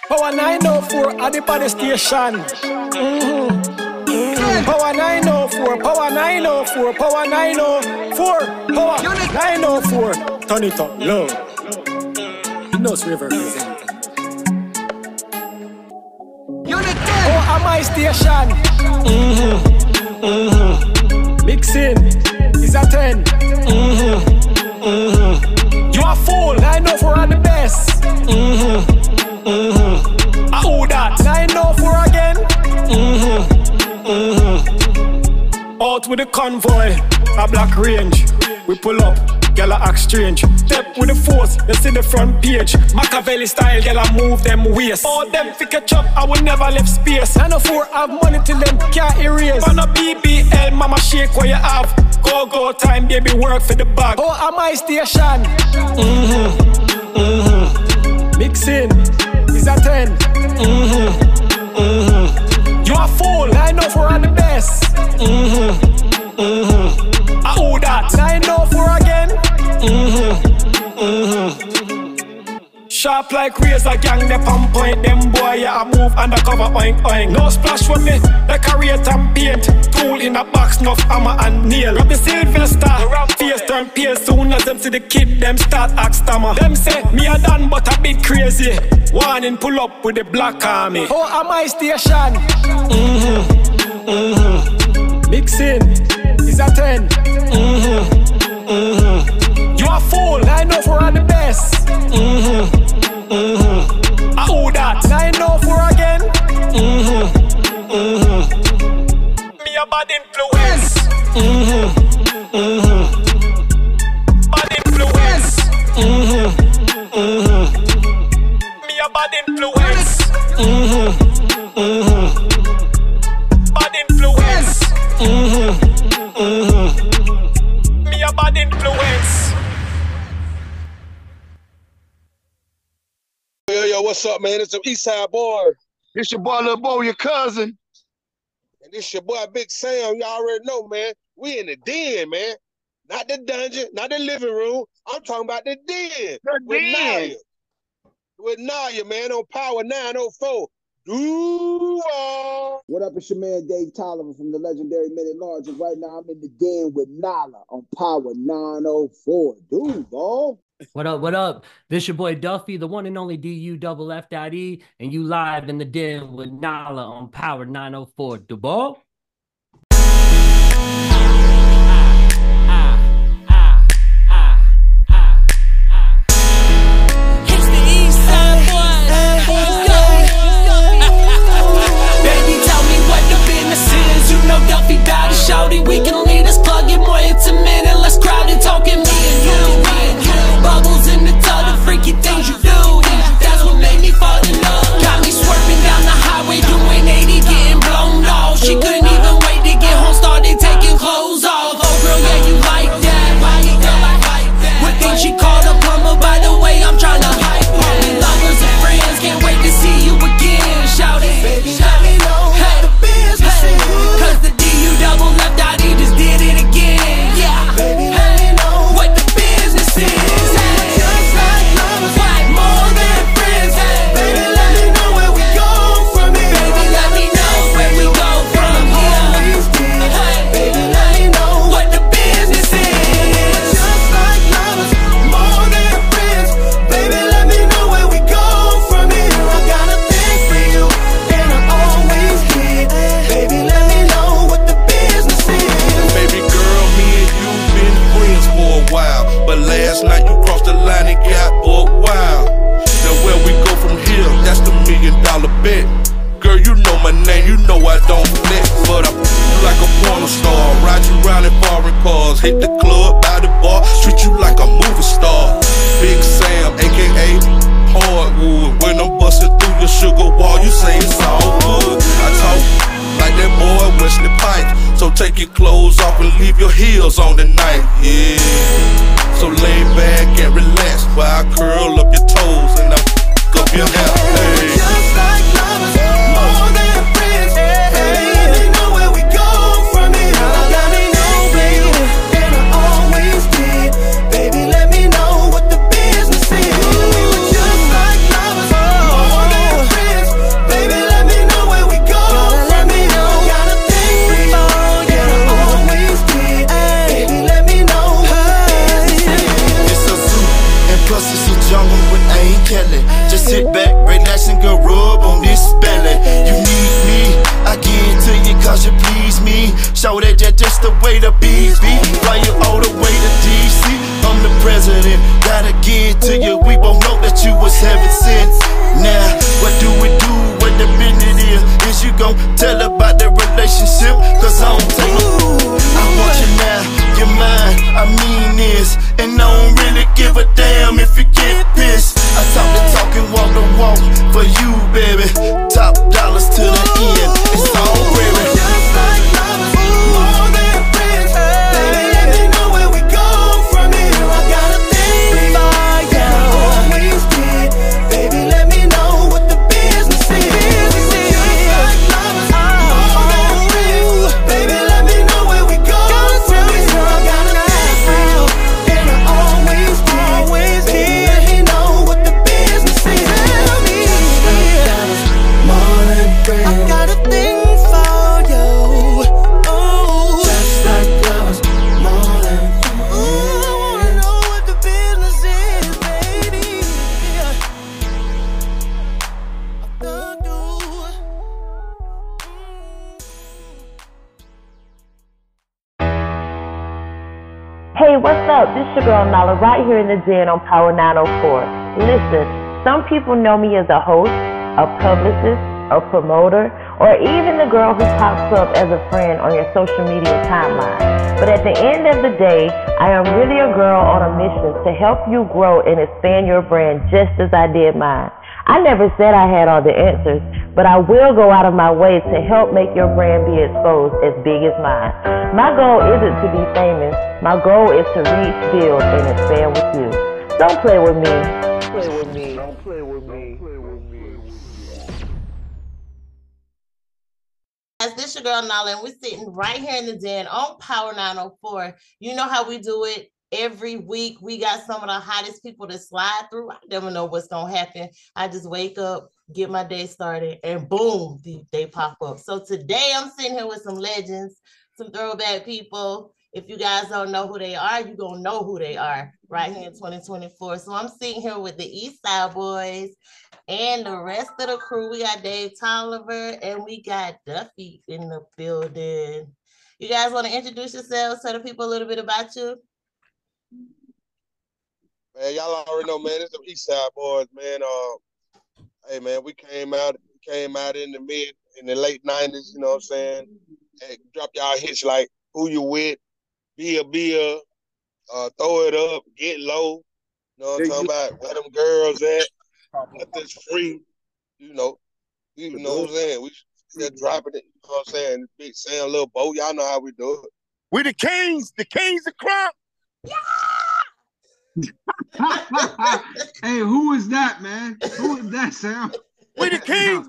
Power 904 at the body station. Power 904, power 904, power 904, power 904. Turn it up low. You know it's river representing. Power at my station. Mixing is a 10. You a fool. 904 are the best. Who that? 904 again. Out with the convoy, a black range. We pull up, gyal a act strange. Step with the force, you see the front page. Machiavelli style, gyal a move them waist. All them fi catch up, I will never left space. 904 have money till them can't erase. On a BBL, mama shake what you have. Go time, baby, work for the bag. Oh, at my station. Mixing is a 10. You a fool. 904 are the best. Who that? 904 again. Sharp like razor, gang they on point. Them boy, yeah, I move undercover, oink oink. No splash with me, like a rate and paint. Tool in a box, nuff hammer and nail. Grab the Sylvester, rap face turn pale. Soon as them see the kid, them start act stammer. Them say, me a done but a bit crazy. Warning, pull up with the black army. Oh, at my station. Mixing is a 10. You a fool. 904 are the best. Who that? 904 again. Me a bad influence. Bad influence. Me a bad influence. Bad influence. Me a bad influence. Yo, what's up, man? It's the Eastside Boy. It's your boy, Lil Bo, your cousin. And it's your boy, Big Sam. Y'all already know, man. We in the den, man. Not the dungeon, not the living room. I'm talking about the den. With Naya. With Naya, man, on Power 904. What up, it's your man Dave Tolliver from the legendary Men at Large. And right now I'm in the den with Nala on Power 904. Duval. What up, what up? This your boy Duffy, the one and only DUFF.E, and you live in the den with Nala on Power 904. Duval. Duffy got a shouty, we can lead us, plug it more intimate and less crowded, talking me and you. Bubbles in the tub, the freaky things you do, that's what made me fall in love. Got me swerving down the highway, doing 80, getting blown off. She couldn't even wait to get home, started taking clothes off. Oh girl, yeah, you like that, would think she called a plumber, by the way, I'm trying to hype her. We lovers and friends, can't wait to see you again, shout it. Baby, let me know how the business is. Cause the DUFF.E just did it again. Yeah, baby, let me know what the business is. Just like lovers, like more than friends. Baby, let me know where we go from here. Baby, let me know where we go from here. Baby, let me know what the business is. Just like lovers, more than friends. Baby, let me know where we go from here. I got a thing for you, and I always did. Baby, let me know what the business is. Baby girl, me and you been friends for a while, but last night you crossed the line and got buck wild. Now where we go from here, that's the $1 million bet. Girl, you know my name, you know I don't flex, but I you like a porno star. Ride you around in foreign cars, hit the club, by the bar, treat you like a movie star. Big Sam, aka Hardwood. When I'm busting through your sugar wall, you say it's all good. I talk like that boy Wesley Pipes, so take your clothes off and leave your heels on tonight. Yeah, so lay back and relax while I curl up your toes and I f*** up your hair. Hey. Just like lovers, more than friends. Baby, let me know where we go from here. Let me know, baby, and I always did. Baby, let me know what the business is. Just like lovers, more than friends. flashing, girl, rub on this belly. You need me, I give it to you cause you please me. Show that you're just the way to be. Fly you all the way to DC. I'm the president, gotta give it to you. We both know that you was heaven sent. Now, what do we do? What the business is? Is you gon' tell about the relationship? Cause I don't take no. I want you now, you're mine, I mean this. And I don't really give a damn if you get pissed. I talk the talk and walk the walk for you, baby. Top dollars to the end, it's all really. Just like lovers, more than friends. Baby, let me know where we go from here. I got a thing for you. Always did. Baby, let me know what the business is. Just like lovers, more than friends. Baby, let me know where we go from here. I got a thing for you, and I always did. Baby, let me know what the business is. Tell me, more than friends. I got a thing for you. Oh, just like lovers, more than friends. Ooh, I wanna know what the business is, baby. Hey, what's up? This your girl Nala right here in the den on Power 904. Listen, some people know me as a host, a publicist, a promoter, or even the girl who pops up as a friend on your social media timeline. But at the end of the day, I am really a girl on a mission to help you grow and expand your brand just as I did mine. I never said I had all the answers, but I will go out of my way to help make your brand be exposed as big as mine. My goal isn't to be famous. My goal is to reach, build, and expand with you. Don't play with me. Play with me. Don't play with me. Guys, this your girl Nala, and we're sitting right here in the den on Power 904. You know how we do it every week. We got some of the hottest people to slide through. I never know what's gonna happen. I just wake up, get my day started, and boom, they pop up. So today I'm sitting here with some legends, some throwback people. If you guys don't know who they are, you're gonna know who they are right here in 2024. So I'm sitting here with the East Side Boys and the rest of the crew. We got Dave Tolliver and we got Duffy in the building. You guys want to introduce yourselves, tell the people a little bit about you? Man, y'all already know, man. It's the East Side Boys, man. Hey, man, we came out in the late 90s, you know what I'm saying? And drop y'all hits like Who You With, Be a Throw It Up, Get Low, you know what I'm talking about? Where Them Girls At, Let This Free, you know what I'm saying? We still dropping it, you know what I'm saying? Big Sam, Lil Bo, y'all know how we do it. We the kings of crop. Yeah! Hey, who is that, man? Who is that, Sam? We the kings.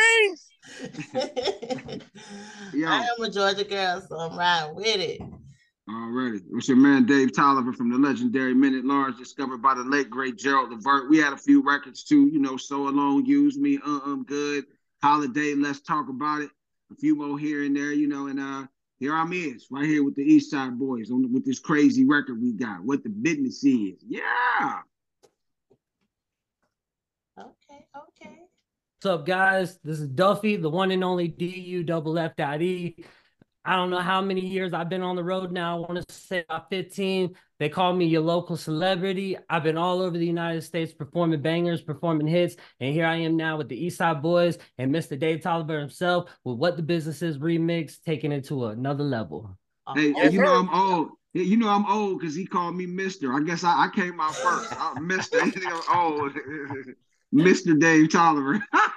Yo. I am a Georgia girl, so I'm riding with it. Already. It's your man Dave Tolliver from the legendary Men at Large, discovered by the late great Gerald Levert. We had a few records too, you know, So Alone, Use Me, Good, Holiday, Let's Talk About It, a few more here and there, you know, and here I'm right here with the East Side Boys with this crazy record we got, What the Business Is. Yeah. Okay. What's up, guys? This is Duffy, the one and only DUFF.E. I don't know how many years I've been on the road now. I want to say about 15. They call me your local celebrity. I've been all over the United States performing bangers, performing hits, and here I am now with the East Side Boys and Mr. Dave Tolliver himself with What the Business Is remix, taking it to another level. Hey, you know I'm old. You know I'm old because he called me Mr. I guess I came out first. I'm Mr. old. Mr. Dave Tolliver.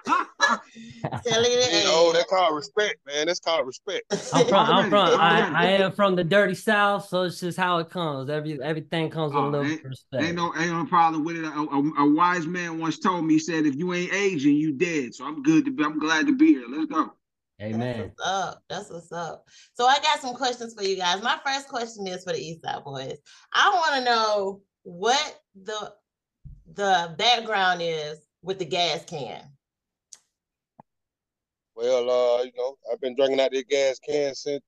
That's called respect, man. That's called respect. I am from the dirty South, so it's just how it comes. Everything comes with a little respect. Ain't no problem with it. A wise man once told me, he said, if you ain't aging, you dead. So I'm glad to be here. Let's go. Amen. That's what's up. So I got some questions for you guys. My first question is for the East Side Boys. I want to know what the background is with the gas can. Well, I've been drinking out this gas can since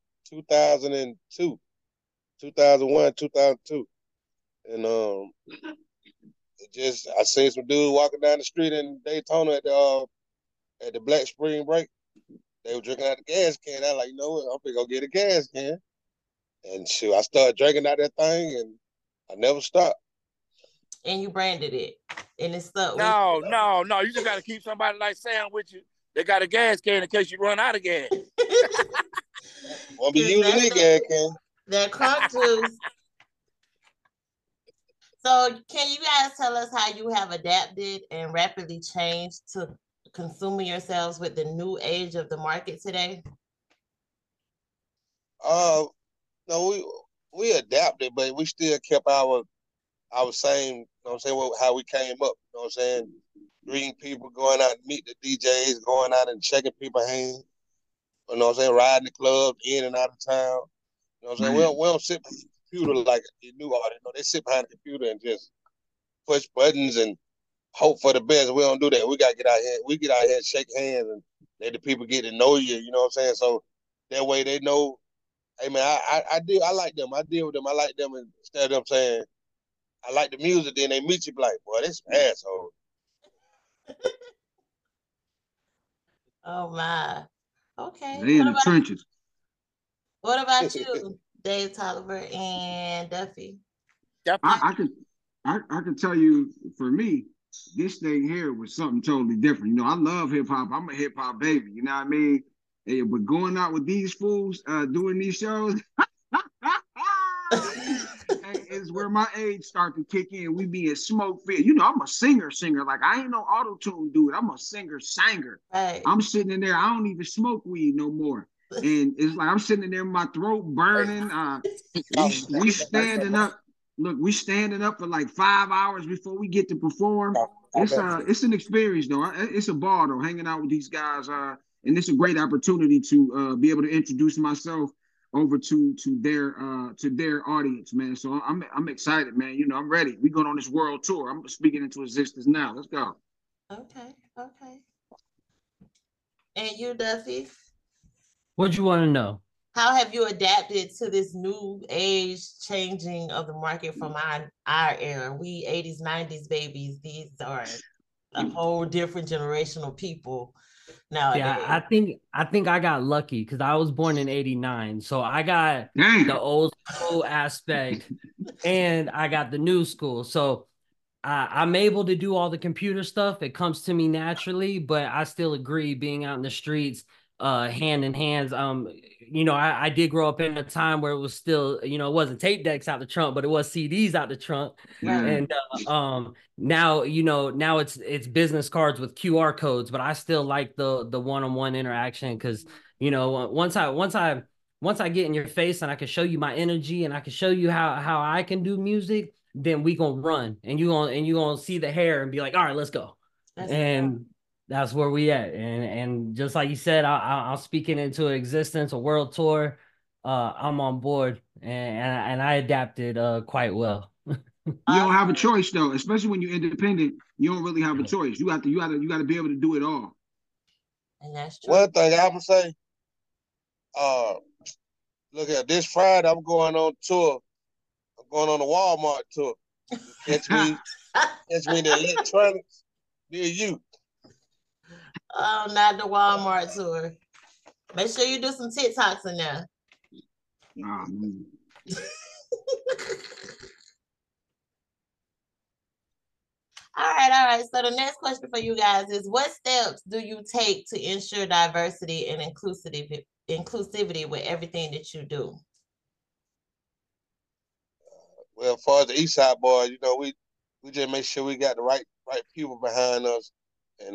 2001, 2002. And I seen some dudes walking down the street in Daytona at the Black Spring Break. They were drinking out the gas can. I was like, you know what? I'm gonna go get a gas can. And shoot, I started drinking out that thing, and I never stopped. And you branded it, and it's stuck. No. You just gotta keep somebody like Sam with you. They got a gas can in case you run out of gas. Won't be using that gas can. That crunk juice. So, can you guys tell us how you have adapted and rapidly changed to consuming yourselves with the new age of the market today? No, we adapted, but we still kept our same, you know what I'm saying, how we came up, you know what I'm saying? Greeting people, going out and meet the DJs, going out and checking people's hands, you know what I'm saying, riding the clubs in and out of town. You know what I'm saying? We don't sit behind the computer like the new artists. They sit behind the computer and just push buttons and hope for the best. We don't do that. We gotta get out here. We get out here and shake hands and let the people get to know you. You know what I'm saying? So that way they know, hey man, I like them. I deal with them. I like them. Instead of them saying, I like the music, then they meet you like, boy, this asshole. Oh my. Okay. They in the trenches. What about you, Dave Tolliver and Duffy? I can tell you, for me, this thing here was something totally different. I love hip hop. I'm a hip hop baby. You know what I mean? Hey, but going out with these fools, doing these shows, is where my age start to kick in. We be in smoke fit. I'm a singer. Like, I ain't no auto-tune dude. I'm a singer. Right. I'm sitting in there. I don't even smoke weed no more. And it's like I'm sitting in there, my throat burning. We standing up. Look, we standing up for like 5 hours before we get to perform. It's an experience though. It's a ball though, hanging out with these guys. And it's a great opportunity to be able to introduce myself over to their audience, man. So I'm excited, man. I'm ready. We going on this world tour. I'm speaking into existence now. Let's go. Okay. And you, Duffy? What you want to know? How have you adapted to this new age changing of the market from our era? We 80s, 90s babies. These are a whole different generational people nowadays. Yeah, I think I got lucky because I was born in '89, so I got the old school aspect and I got the new school. So I'm able to do all the computer stuff. It comes to me naturally, but I still agree being out in the streets, hand in hands. I did grow up in a time where it was still, it wasn't tape decks out the trunk, but it was CDs out the trunk. And now it's business cards with QR codes, but I still like the one-on-one interaction because once I get in your face and I can show you my energy and I can show you how I can do music, then we gonna run and you gonna see the hair and be like, all right, let's go. That's where we at. And just like you said, I'll speak it into existence, a world tour. I'm on board and I adapted quite well. You don't have a choice though, especially when you're independent. You don't really have a choice. You got to be able to do it all. And that's true. One thing I would say, look at this Friday, I'm going on tour. I'm going on the Walmart tour. Catch me the electronics near you. Oh, not the Walmart tour. Make sure you do some TikToks in there. Oh, man. All right. So the next question for you guys is, what steps do you take to ensure diversity and inclusivity with everything that you do? Well, as far as the East Side boys, we just make sure we got the right people behind us, and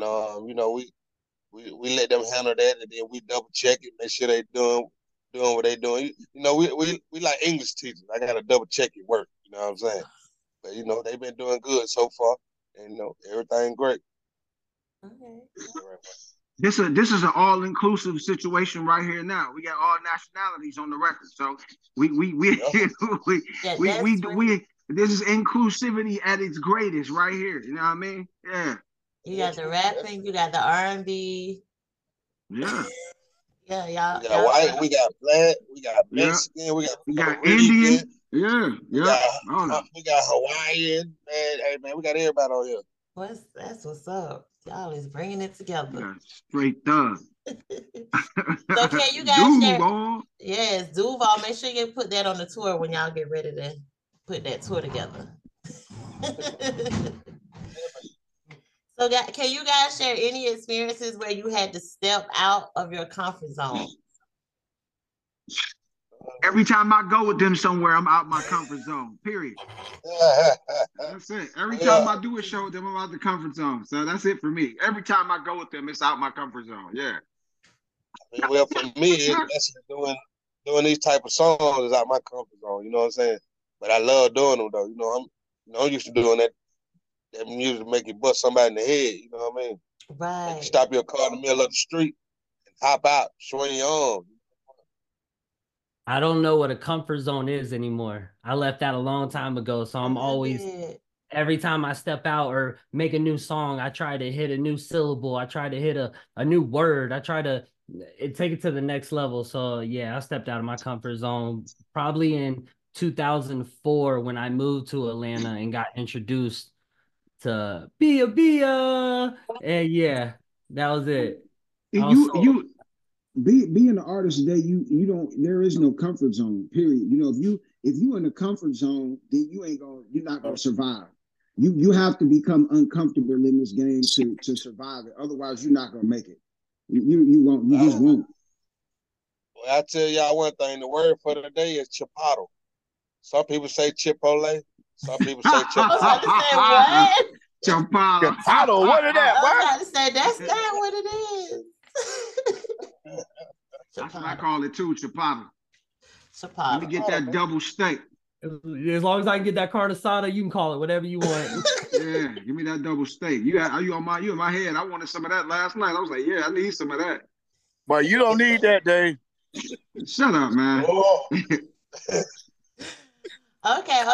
we let them handle that, and then we double check it, make sure they doing what they doing. We like English teachers. I gotta double check your work. You know what I'm saying? But they've been doing good so far, and everything great. Okay. This is an all-inclusive situation right here now. We got all nationalities on the record, so we this is inclusivity at its greatest right here. You know what I mean? Yeah. You got the rapping, you got the R&B. Yeah. Yeah, y'all. We got white, we got black, we got Mexican, we got Indian. Yeah, yeah. We got Hawaiian, man. Hey, man, we got everybody on here. That's what's up. Y'all is bringing it together. Straight thug. So can you guys share? Yes, Duval. Make sure you put that on the tour when y'all get ready to put that tour together. So, can you guys share any experiences where you had to step out of your comfort zone? Every time I go with them somewhere, I'm out my comfort zone. Period. That's it. Every time I do a show with them, I'm out the comfort zone. So that's it for me. Every time I go with them, it's out my comfort zone. Yeah. Well, for me, that's doing these type of songs is out my comfort zone. You know what I'm saying? But I love doing them though. I'm used to doing that music to make you bust somebody in the head. You know what I mean? Right. Make you stop your car in the middle of the street and hop out, swing your arms. I don't know what a comfort zone is anymore. I left that a long time ago. So I'm always, every time I step out or make a new song, I try to hit a new syllable. I try to hit a new word. I try to take it to the next level. So yeah, I stepped out of my comfort zone probably in 2004 when I moved to Atlanta and got introduced to Bia. And yeah, that was it. Being an artist today, you don't. There is no comfort zone. Period. If you in a comfort zone, then you're not gonna survive. You have to become uncomfortable in this game to survive it. Otherwise, you're not gonna make it. You won't. You just won't. Well, I tell y'all one thing. The word for the day is chipotle. Some people say Chipotle. Some people say Chipotle. What? Chipotle. What is that? I was about to say that's not what it is. That's what I call it too, Chipotle. Let me get that double steak. As long as I can get that carne asada, you can call it whatever you want. Yeah, give me that double steak. You in my head. I wanted some of that last night. I was like, yeah, I need some of that. But you don't need that, Dave. Shut up, man. Okay.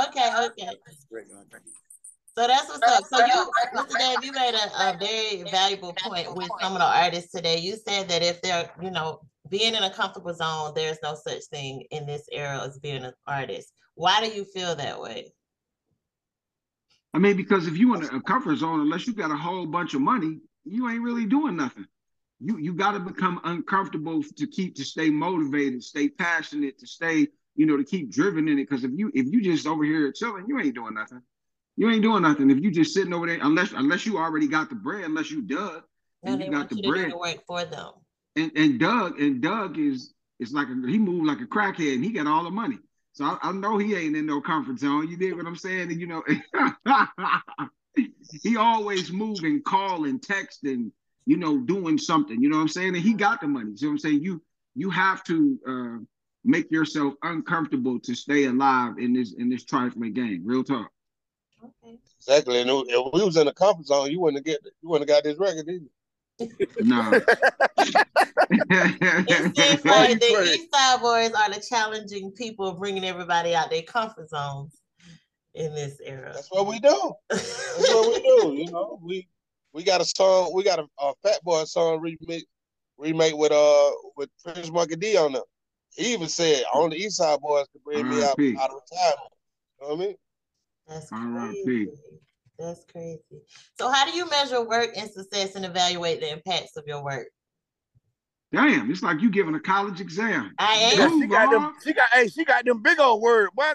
So that's what's up. So you, Mr. Dave, you made a very valuable point with some of the artists today. You said that if they're, being in a comfortable zone, there's no such thing in this era as being an artist. Why do you feel that way? I mean, because if you in a comfort zone, unless you got a whole bunch of money, you ain't really doing nothing. You got to become uncomfortable to stay motivated, stay passionate, to stay, to keep driven in it. Because if you just over here chilling, you ain't doing nothing. You ain't doing nothing if you just sitting over there, unless you already got the bread, unless you Doug, and you got the bread. Do the work for them. And Doug is like he moved like a crackhead, and he got all the money. So I know he ain't in no comfort zone. You dig what I'm saying? And he always moving, calling, texting, doing something. You know what I'm saying? And he got the money. So I'm saying you have to make yourself uncomfortable to stay alive in this trifling game. Real talk. Okay. Exactly. And if we was in the comfort zone, you wouldn't have got this record, did you? No. It seems like the East Side Boys are the challenging people, bringing everybody out their comfort zones in this era. That's what we do. That's what we do. We got a song. We got a Fat Boy song remake with Prince Monkey D on them. He even said only East Side Boys could bring me out of retirement. You know what I mean? That's crazy. That's crazy. So how do you measure work and success and evaluate the impacts of your work? Damn, it's like you giving a college exam. I am. She got them big old words. Boy,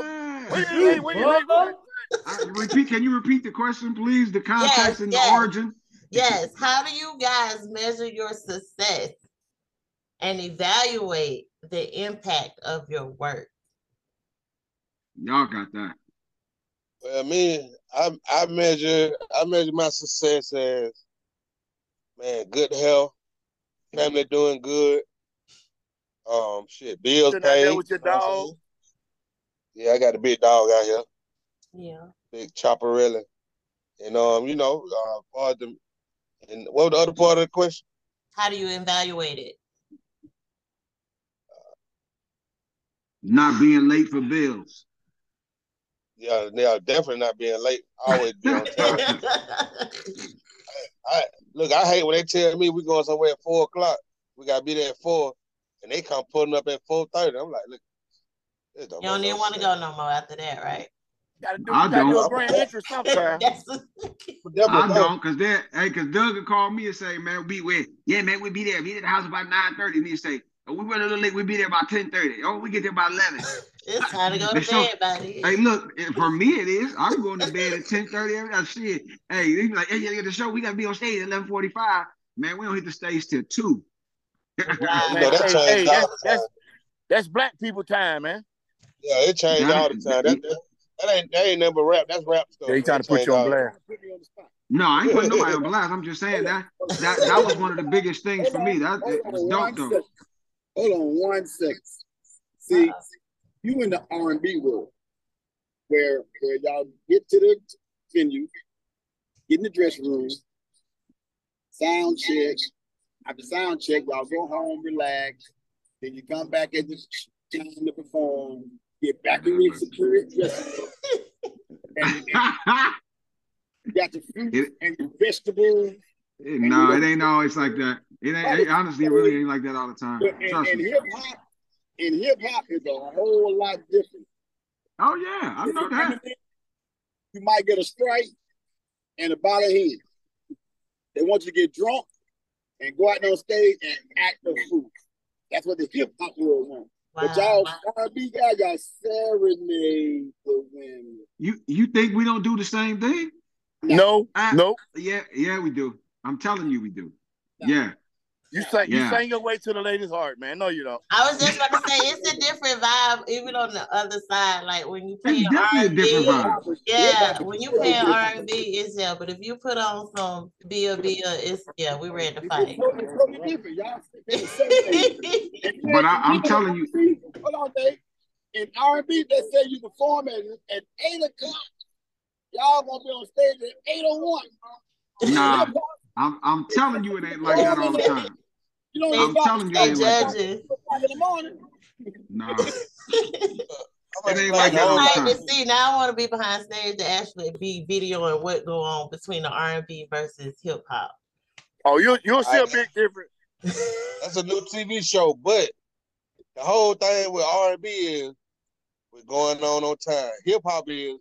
Can you repeat the question, please? The context and the origin. Yes. How do you guys measure your success and evaluate the impact of your work? Y'all got that. Well, I measure my success as, man, good health, family doing good, bills paid. With your dog. Yeah, I got a big dog out here. Yeah. Big Chopperella. And part of them. And what was the other part of the question? How do you evaluate it? Not being late for bills. Yeah, definitely not being late. I always be on time. I hate when they tell me we're going somewhere at 4:00. We gotta be there at 4:00, and they come pulling up at 4:30. I'm like, look, You don't even want to go no more after that, right? You gotta do a grand entrance sometime. I don't, cause Doug would call me and say, man, we be there. We at the house about 9:30. And he say, oh, we run a little late, we be there about 10:30. Oh, we get there about 11. It's time to go to bed, buddy. Hey, look, for me it is. I'm going to bed at 10:30 every night. Shit. Hey, they be like, hey, you get the show, we gotta be on stage at 11:45. Man, we don't hit the stage till 2. Man, that's black people time, man. Yeah, it changed all the time. That ain't nothing but rap. That's rap stuff. They trying to put you on blast. No, I ain't putting nobody on blast. I'm just saying that was one of the biggest things for me. That was dope, though. Hold on 1 second. See, you in the R&B world, where y'all get to the venue, get in the dressing room, sound check. After sound check, y'all go home, relax. Then you come back at the time to perform. Get back in your security dressing room. You got the fruit and the vegetables. No, it ain't always like that. It honestly really ain't like that all the time. And hip hop is a whole lot different. Oh yeah, I know that. You might get a strike and a bottle of head. They want you to get drunk and go out on stage and act the fool. That's what the hip hop world wants. Wow. But y'all R&B guys, y'all serenade the women. You think we don't do the same thing? No. Yeah, we do. I'm telling you, we do. Yeah. You sang your way to the lady's heart, man. No, you don't. I was just about to say it's a different vibe, even on the other side. Like when you play R&B, a different vibe. Yeah, when you play R&B, it's but if you put on some Bia, it's we ready to fight. But I'm telling you. Hold on, Dave. In R&B, they say you perform at 8 o'clock. Y'all gonna be on stage at 8:01. Nah, I'm telling you, it ain't like that all the time. I'm telling you, it ain't like that. In the morning. Nah. It ain't like that all the time. See, now I want to be behind stage to actually be videoing what go on between the R&B versus hip hop. Oh, you'll see a big difference. That's a new TV show, but the whole thing with R&B is we're going on time. Hip hop is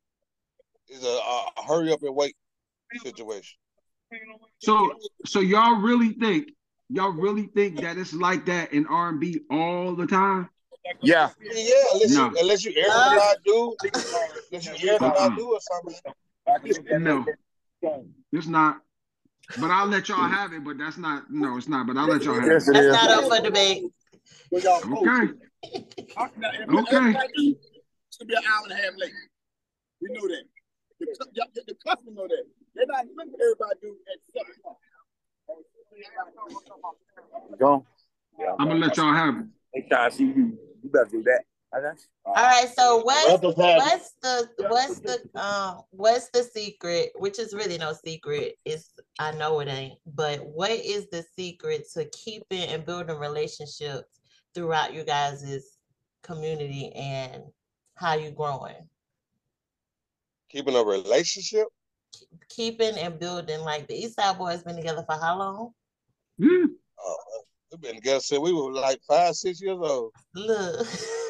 a hurry up and wait situation. So y'all really think that it's like that in R&B all the time? Yeah. Yeah, unless you air do or something. No, it's not. But I'll let y'all have it. But that's not. No, it's not. But I'll let y'all have it. That's not up for debate. Okay. Okay. It's gonna be an hour and a half late. We know that. The customer know that. They're not looking at everybody do at 7 o'clock. Go. I'm gonna let y'all have it. Next time I see you, you better do that. All right. So what's the secret? Which is really no secret. I know it ain't. But what is the secret to keeping and building relationships throughout you guys' community and how you growing? Keeping a relationship? Keeping and building. Like the East Side Boys been together for how long? We've been together since we were like 5-6 years old. Look.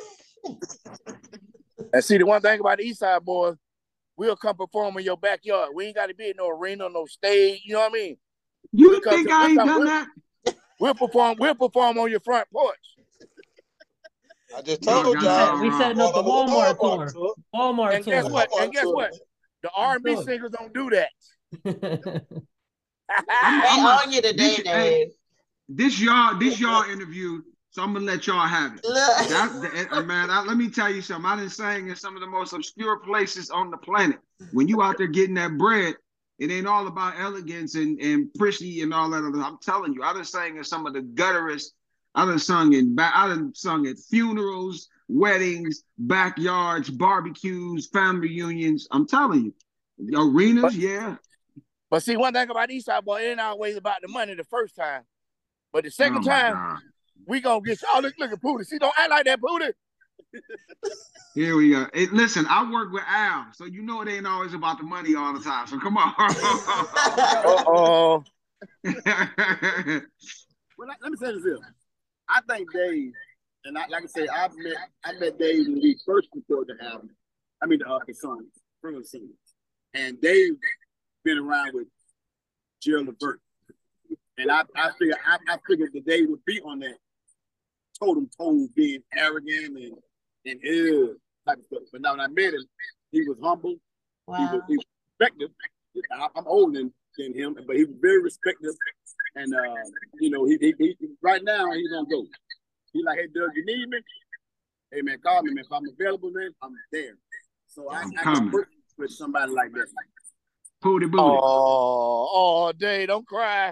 And see, the one thing about the East Side Boys, we'll come perform in your backyard. We ain't got to be in no arena, no stage. You know what I mean? You think I ain't done that? We'll perform on your front porch. I just told y'all. We setting up the Walmart tour. And guess what? The R&B singers don't do that. I'm on you today, Dave. This y'all interview, so I'm gonna let y'all have it. Man, let me tell you something. I done sang in some of the most obscure places on the planet. When you out there getting that bread, it ain't all about elegance and prissy and all that other. I'm telling you, I done sang in some of the gutterest. I done sung at funerals, weddings, backyards, barbecues, family reunions. I'm telling you, arenas, yeah. But see, one thing about Eastside Boy, it ain't always about the money the first time. But the second time, we gonna get y'all. Look at Pootie. See, don't act like that, Pootie. Here we go. Hey, listen, I work with Al, so you know it ain't always about the money all the time. So come on. Uh-oh. Well, let me say this here. I think Dave and like I say, I met Dave when we first recorded the album. I mean the song, and Dave been around with Gerald Levert, and I figured that Dave would be on that totem pole, being arrogant and ill type of stuff. But now when I met him, he was humble. Wow. He was respected. I'm older than him, but he was very respected. And you know, he right now he's on go. He like, hey Doug, you need me? Hey man, call me, man. If I'm available, man, I'm there. So I can work with somebody like that. Booty booty. Oh, Dave, don't cry.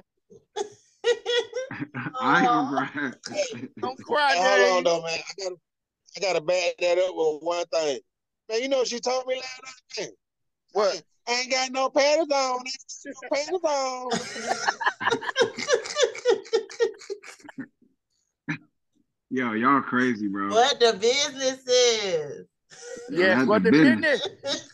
I ain't gonna cry. Don't cry, Hey, hold on Dave. though, man. I gotta back that up with one thing. Man, you know what she told me last night? What? I ain't got no panties on. Panties on. Yo, y'all crazy, bro. What the business is. Yes, what the business?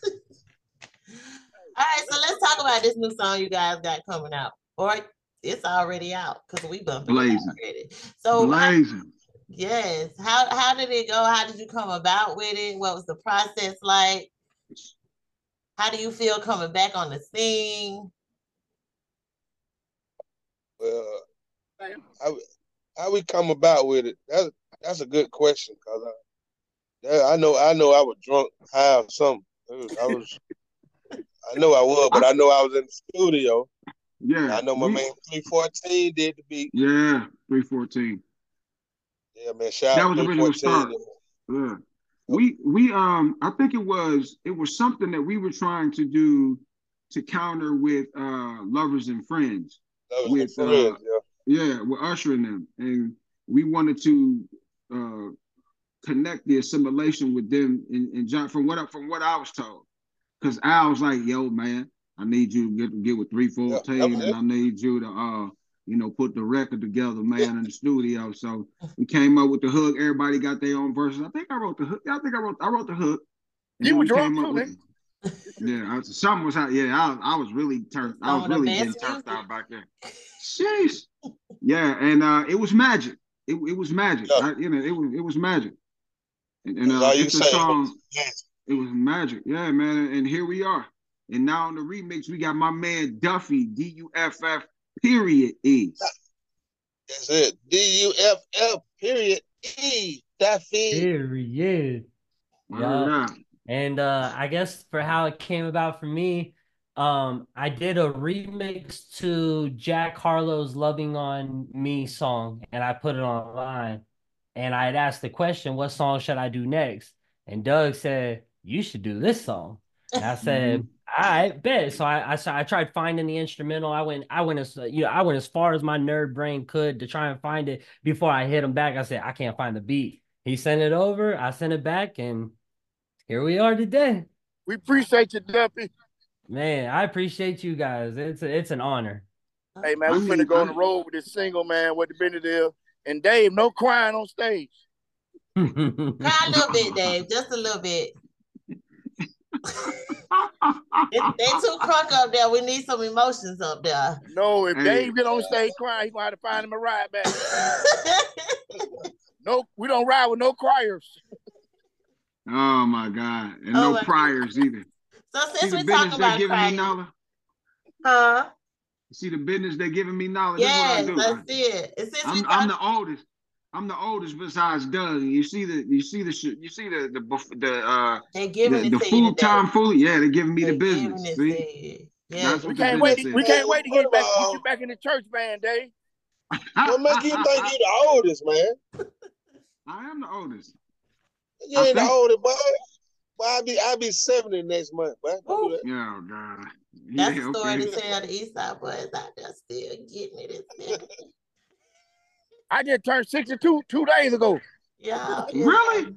All right, so let's talk about this new song you guys got coming out. Or it's already out because we bumping it already. So Blazing. yes. How did it go? How did you come about with it? What was the process like? How do you feel coming back on the scene? Well, how we come about with it? That's a good question because I know I was drunk, high or something. I know I was, but I know I was in the studio. Yeah. I know my man 314 did the beat. Yeah, 314. Yeah, man. Shout that out was the original start. 314. Yeah. We I think it was something that we were trying to do to counter with Lovers and Friends. Lovers and Friends, yeah, with Usher and them. And we wanted to connect the assimilation with them and John from what I was told. Because Al was like, yo, man, I need you to get with 314 and I need you to put the record together, man, in the studio. So we came up with the hook. Everybody got their own verses. I think I wrote the hook. I wrote the hook. You were drunk too, man. Yeah, something was out. Yeah, I was really turned. I was really getting turned out back then. Jeez. Yeah, and it was magic. It was magic. Yeah. It was magic. And it's a song. It was magic. Yeah, man. And here we are. And now on the remix, we got my man Duffy, DUFF period E. That's it. DUFF period E. Duffy. Period. Yeah. And I guess for how it came about for me, I did a remix to Jack Harlow's Loving on Me song, and I put it online. And I had asked the question, what song should I do next? And Doug said, you should do this song. And I said, I bet. So I tried finding the instrumental. I went as far as my nerd brain could to try and find it before I hit him back. I said, I can't find the beat. He sent it over. I sent it back, and here we are today. We appreciate you, Duffy. Man, I appreciate you guys. It's an honor. Hey man, we're finna go on the road with this single, man. What the business is. And Dave, no crying on stage. Cry a little bit, Dave. Just a little bit. They too crunk up there. We need some emotions up there. No, if Dave get on stage crying, he's gonna have to find him a ride back. No, we don't ride with no criers. Oh my God. And no criers either. So since we're talking about crying, huh? See the business they're giving me knowledge. Yes, let's see it. I'm the oldest. I'm the oldest besides Doug. You see the full time fully. Yeah, they're giving me the business. See? Yeah. We can't wait to get you back in the church band, Dave. What make you think you're the oldest, man? I am the oldest. You ain't the oldest, boy. Well, I'll be 70 next month, boy. Oh God. That's the story to tell the East Side boys out there still getting it. I just turned 62 2 days ago. Yeah. Really?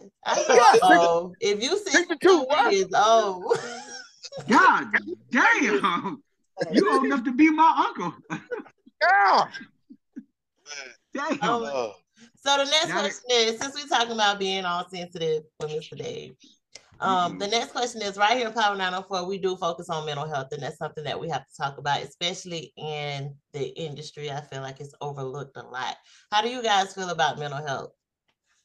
If you 62 years old. God damn. You old enough to be my uncle. Yeah. Damn. So the next question is, since we're talking about being all sensitive with Mr. Dave, the next question is, right here in Power 904, we do focus on mental health, and that's something that we have to talk about, especially in the industry. I feel like it's overlooked a lot. How do you guys feel about mental health?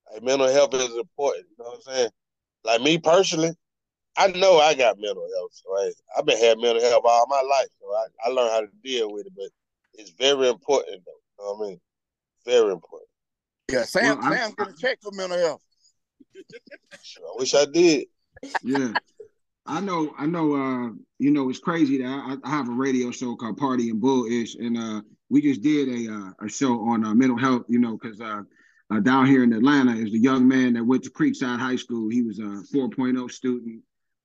Like, mental health is important. You know what I'm saying? Like me personally, I know I got mental health. So I've been having mental health all my life. So I learned how to deal with it. But it's very important, though. You know what I mean? Very important. Yeah, Sam get a check for mental health. I wish I did. Yeah. I know, you know, it's crazy that I have a radio show called Party and Bullish, and we just did a show on mental health, you know, because down here in Atlanta is a young man that went to Creekside High School. He was a 4.0 student.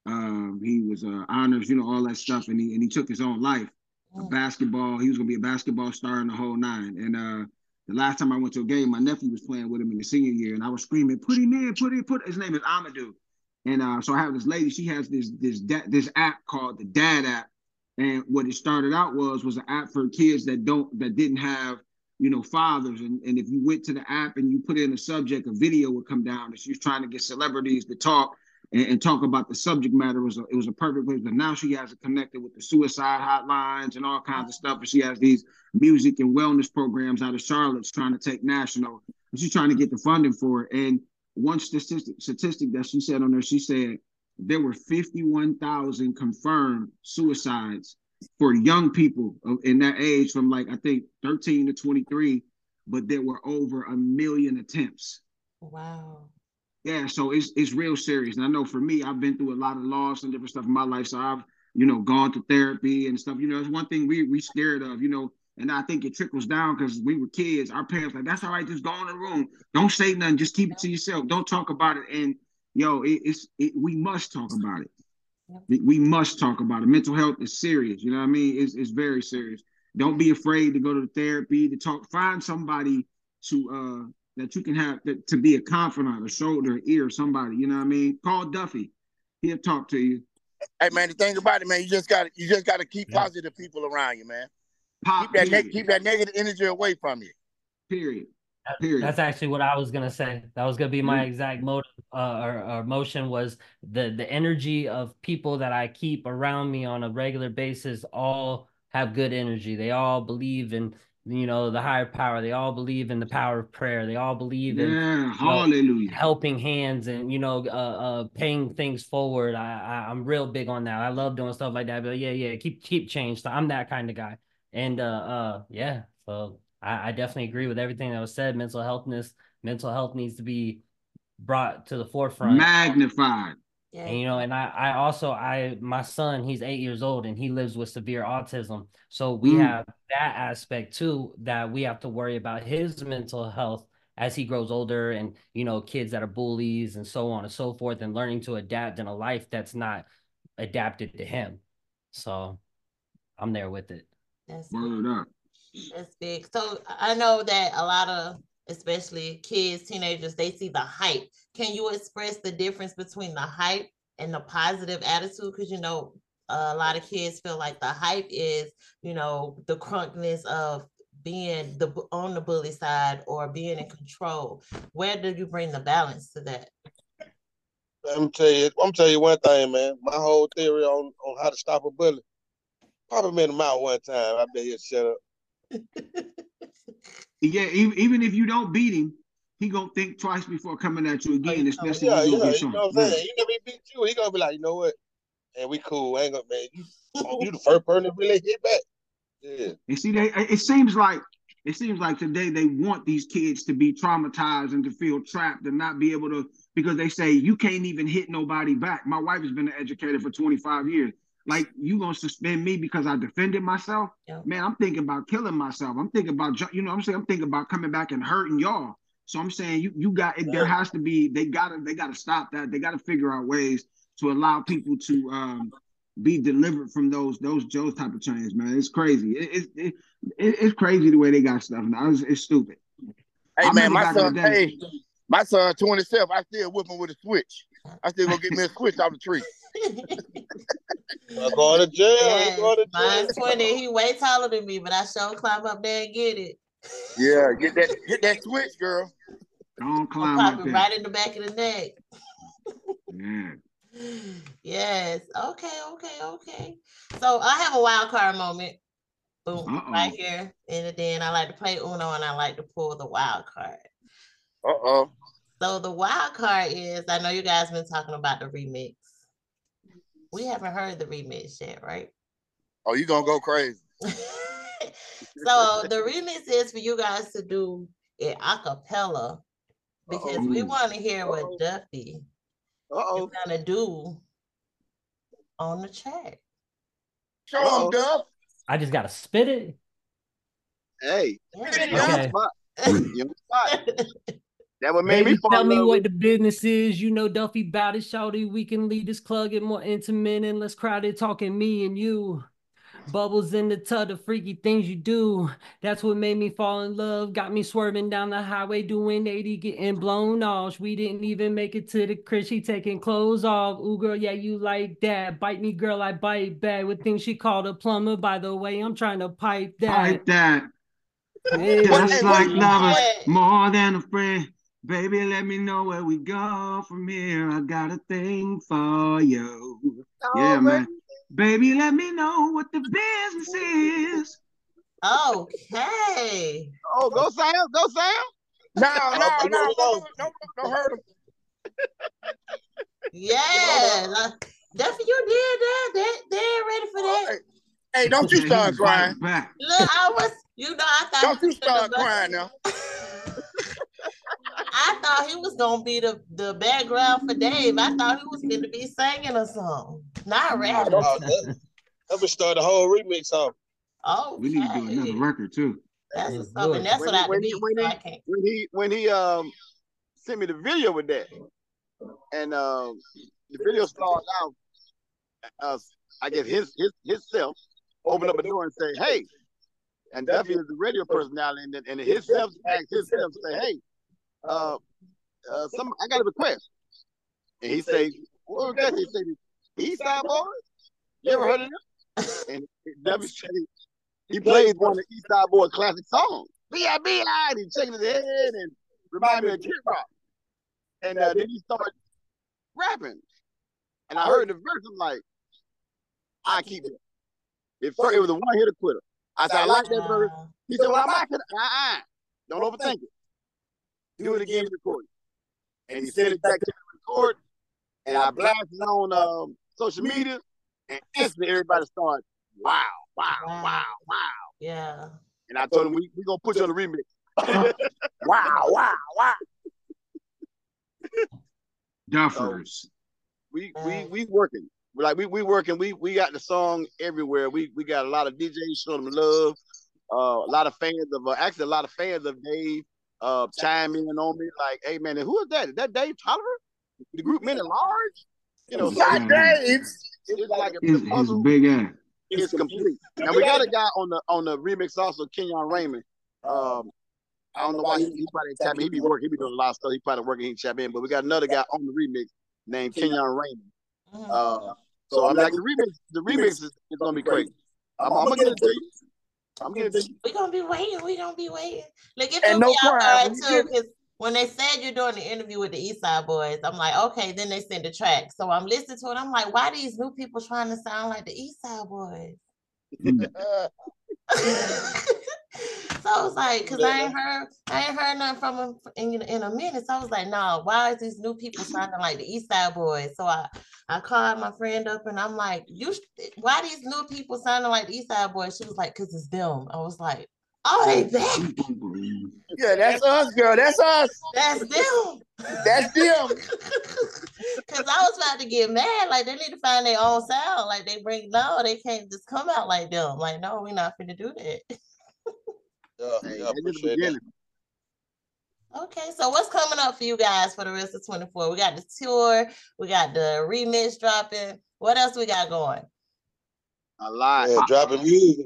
He was honors, you know, all that stuff, and he took his own life. Basketball, he was gonna be a basketball star in the whole nine. And the last time I went to a game, my nephew was playing with him in the senior year, and I was screaming, "Put him in, put him, put." His name is Amadou. And so I have this lady, she has this app called the Dad app. And what it started out was an app for kids that didn't have, you know, fathers. And if you went to the app and you put in a subject, a video would come down. And she was trying to get celebrities to talk and talk about the subject matter. It was a perfect place. But now she has it connected with the suicide hotlines and all kinds of stuff. And she has these music and wellness programs out of Charlotte trying to take national. And she's trying to get the funding for it. And one statistic that she said on there, she said there were 51,000 confirmed suicides for young people in that age from like, I think 13 to 23, but there were over 1 million attempts. Wow. Yeah, so it's real serious. And I know for me, I've been through a lot of loss and different stuff in my life. So I've, you know, gone to therapy and stuff. You know, it's one thing we scared of, you know. And I think it trickles down because we were kids. Our parents like, that's all right, just go in the room. Don't say nothing, just keep it to yourself. Don't talk about it. And yo, we must talk about it. We must talk about it. Mental health is serious. You know what I mean? It's very serious. Don't be afraid to go to therapy, to talk. Find somebody to that you can have to be a confidant, a shoulder, an ear, somebody. You know what I mean? Call Duffy. He'll talk to you. Hey man, the thing about it, man, you just gotta keep positive people around you, man. Keep that negative energy away from you. Period. That's actually what I was gonna say. That was gonna be my exact motive or motion was the energy of people that I keep around me on a regular basis all have good energy. They all believe in, you know, the higher power. They all believe in the power of prayer. They all believe in hallelujah, helping hands and, you know, paying things forward. I'm real big on that. I love doing stuff like that. But yeah, keep change. So I'm that kind of guy. And yeah, so I definitely agree with everything that was said. Mental health needs to be brought to the forefront, magnified. And you know, and I also my son, he's 8 years old and he lives with severe autism. So we have that aspect too, that we have to worry about his mental health as he grows older, and you know, kids that are bullies and so on and so forth, and learning to adapt in a life that's not adapted to him. So I'm there with it. That's big. So I know that a lot of, especially kids, teenagers, they see the hype. Can you express the difference between the hype and the positive attitude? Because, you know, a lot of kids feel like the hype is, you know, the crunkness of being on the bully side or being in control. Where do you bring the balance to that? I'm tell you one thing, man. My whole theory on how to stop a bully. Pop him in the mouth one time. I bet he'll shut up. Yeah, even if you don't beat him, he gonna think twice before coming at you again, especially when you get you know what I'm saying? He never beat you. He gonna be like, you know what? And we cool. I ain't gonna, man. You the first person to really hit back. Yeah. And see, it seems like today they want these kids to be traumatized and to feel trapped and not be able to, because they say you can't even hit nobody back. My wife has been an educator for 25 years. Like, you gonna suspend me because I defended myself? Yep. Man, I'm thinking about killing myself. I'm thinking about, you know what I'm saying? I'm thinking about coming back and hurting y'all. So I'm saying you got, there has to be, they gotta stop that. They gotta figure out ways to allow people to be delivered from those type of chains, man. It's crazy. It's crazy the way they got stuff now. It's stupid. Hey, man, my son 27, I still whip him with a switch. I still go get me a switch off the tree. I'm going to jail. Yes, mine's 20. He way taller than me, but I sure climb up there and get it. Yeah, get that switch, girl. Don't climb pop up it there. right in the back of the neck. Yeah. Yes. Okay. So I have a wild card moment. Boom, right here in the den. I like to play Uno and I like to pull the wild card. So the wild card is, I know you guys been talking about the remix. We haven't heard the remix yet, right? Oh, you gonna go crazy. So the remix is for you guys to do it a cappella because we want to hear what Duffy is gonna do on the track. Show him, Duff. I just gotta spit it. Hey. Okay. That what made me fall tell in me love what with the business is. You know Duffy bout it, shawty. We can lead this club, get more intimate and less crowded, talking me and you. Bubbles in the tub, the freaky things you do. That's what made me fall in love. Got me swerving down the highway, doing 80, getting blown off. We didn't even make it to the crib. She taking clothes off. Ooh, girl, yeah, you like that. Bite me, girl, I bite back. With things she called a plumber. By the way, I'm trying to pipe that. Pipe that. Hey, Just like lovers, more than a friend. Baby, let me know where we go from here. I got a thing for you. Yeah, man. Baby, let me know what the business is. Okay. Oh, go Sam, go Sam. No, don't hurt him. Yeah, Duffy, you did that. They're ready for that. Hey, don't you start crying. Look, I was, I thought. Don't you start crying now. I thought he was gonna be the background for Dave. I thought he was going to be singing or something, not rapping. Let me start the whole remix off. Oh, we need to do another record too. That's what's up, and that's when he sent me the video with that, and the video started out, I guess himself opened up a door and say, "Hey," and Duffy is the radio personality, and himself asked himself, say, "Hey, I got a request," and he say, "What request?" He said, "East Side Boys. You ever heard of them?" And Duffy said he plays one of the East Side Boys classic songs. B.I.B. line. He shaking his head and remind me of Kid Rock. And then he started rapping, and I heard the verse. I'm like, I keep it. It was a one-hitter quitter. I said, I like that verse. He said, well, I like it. Don't overthink it. Do it again, record it. And he sent it back to the record, and I blasted it on social media, and instantly everybody started, wow. Yeah. And I told him, we going to put you on the remix. Wow. Duffers. So we working. We working. We got the song everywhere. We got a lot of DJs showing them love. A lot of fans of Dave chime in on me like, "Hey man, who is that? Is that Dave Tolliver? The group Men at Large?" You know, not Dave. It's like his big ass. It's complete. And we got a guy on the remix also, Kenyon Raymond. I don't know why he probably tap in. He be working. He be doing a lot of stuff. He probably working. He chap in. But we got another guy on the remix named Kenyon Raymond. So I'm like, the remix is gonna be crazy. I'm gonna get it to you. We're gonna be waiting. Look, it will be out there too, because when they said you're doing the interview with the East Side Boys, I'm like, okay, then they send the track. So I'm listening to it. I'm like, why these new people trying to sound like the East Side Boys? So I was like, because I ain't heard nothing from them in a minute. So I was like, no, why is these new people sounding like the East Side Boys? So I called my friend up and I'm like, why these new people sounding like the East Side Boys? She was like, because it's them. I was like, oh, they back. Yeah, that's us, girl. That's us. That's them. That's them. Because I was about to get mad. Like, they need to find their own sound. Like, they can't just come out like them. Like, no, we're not finna do that. Okay, so what's coming up for you guys for the rest of 24? We got the tour, we got the remix dropping. What else we got going? A lot. Yeah, dropping music.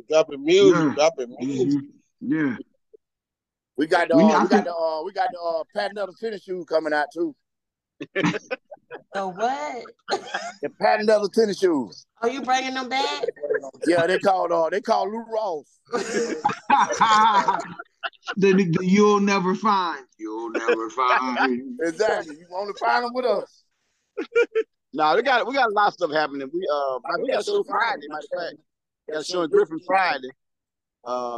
Yeah. We got the patent of the tennis shoes coming out too. The what? The patent of the tennis shoes. Are you bringing them back? Yeah, they called Lou Ross. the you'll never find. You'll never find. Exactly. You only find them with us. No, we got a lot of stuff happening. We got a show Friday. Matter of fact, we got a show in Griffin Friday.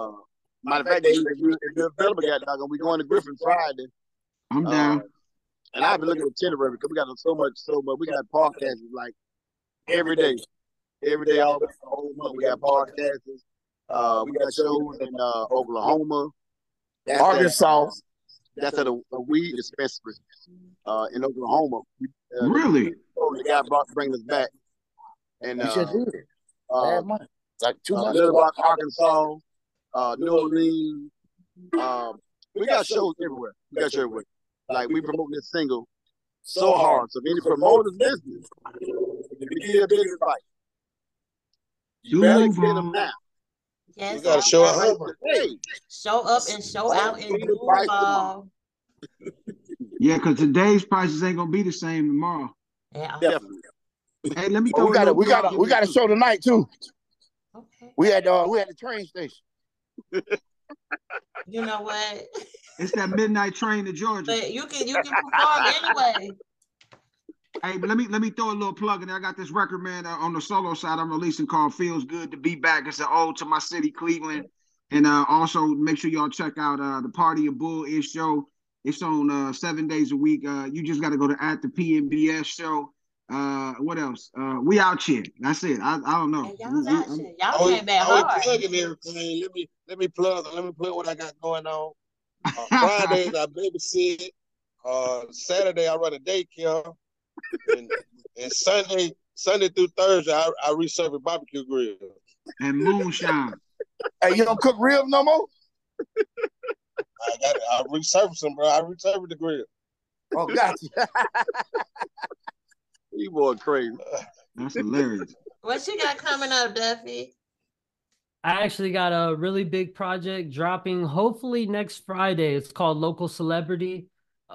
Matter of fact, if you're available, we going to Griffin Friday. I'm down. And I've been looking at itinerary because we got so much. We got podcasts like every day, all the whole month. We got podcasts. We got shows in Oklahoma, Arkansas. That's at a weed dispensary in Oklahoma. Really? The guy bring us back. And You just did it. Like 2 months Little ago. Rock, Arkansas, New Orleans. We got shows everywhere. Like we promoting this single so hard. So if any promoters listening, if you get a big advice, you better get them now. Yes, You gotta show up. Hey, show up and show out and Duval. Yeah, because today's prices ain't gonna be the same tomorrow. Yeah. definitely. Hey, let me Oh, throw we got a show tonight too. Okay. We had the train station. You know what? It's that midnight train to Georgia. But you can perform anyway. Hey, but let me throw a little plug in there. I got this record, man, on the solo side I'm releasing called Feels Good to Be Back. It's an ode to my city, Cleveland. And also make sure y'all check out the Party of Bull Ish show. It's on 7 days a week. You just got to go to @the PNBS show. What else? We out here. That's it. I don't know. Y'all came back hard. Plugging everything. Let me plug what I got going on. Fridays I babysit. Saturday I run a daycare. And Sunday through Thursday I resurface barbecue grill. And moonshine. Hey, you don't cook ribs no more? I resurface them, bro. I resurface the grill. Oh, gotcha. You boy crazy. That's hilarious. What you got coming up, Duffy? I actually got a really big project dropping hopefully next Friday. It's called Local Celebrity.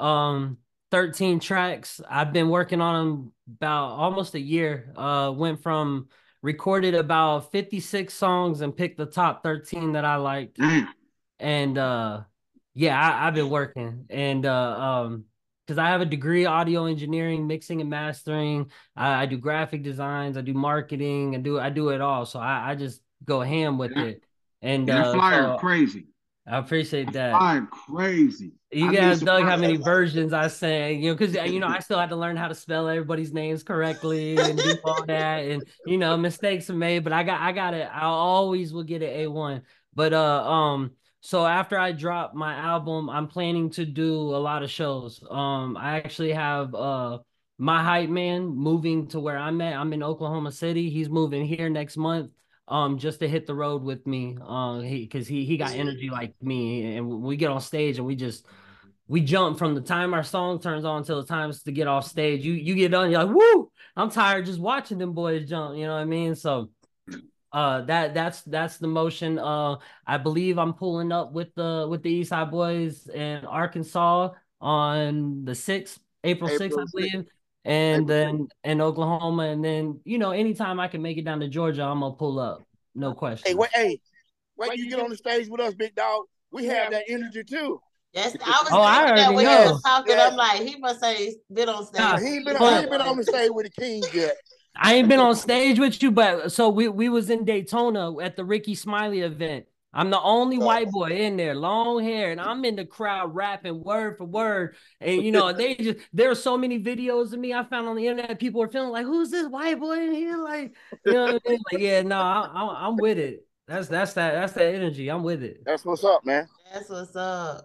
13 tracks. I've been working on them about almost a year. Went from recorded about 56 songs and picked the top 13 that I liked. And yeah, I've been working. And because I have a degree audio engineering, mixing and mastering. I do graphic designs, I do marketing, I do it all. So I just go ham with it. And that flyer crazy. I appreciate that. Flyer crazy. You guys know how many versions I sang, because I still had to learn how to spell everybody's names correctly and do all that, and mistakes are made, but I got it. I always will get an A1. But so after I drop my album, I'm planning to do a lot of shows. I actually have my hype man moving to where I'm at. I'm in Oklahoma City. He's moving here next month. Just to hit the road with me, because he got energy like me, and we get on stage and we jump from the time our song turns on till the time to get off stage. You get done, you're like, woo! I'm tired just watching them boys jump. You know what I mean? So, that's the motion. I believe I'm pulling up with the Eastside Boys in Arkansas on the 6th, April 6th, I believe. And then in Oklahoma, and then anytime I can make it down to Georgia, I'm gonna pull up, no question. Hey, wait you get on the stage with us, big dog. We have that energy too. Yes, I was thinking that when he was talking. I'm like, he must say he's been on stage. Nah, he ain't been on the stage with the Kings yet. I ain't been on stage with you, but so we was in Daytona at the Ricky Smiley event. I'm the only white boy in there, long hair, and I'm in the crowd rapping word for word. And there are so many videos of me I found on the internet. People were feeling like, who's this white boy in here? Like, what I mean? Like, yeah, no, I'm with it. That's that energy. I'm with it. That's what's up, man. That's what's up.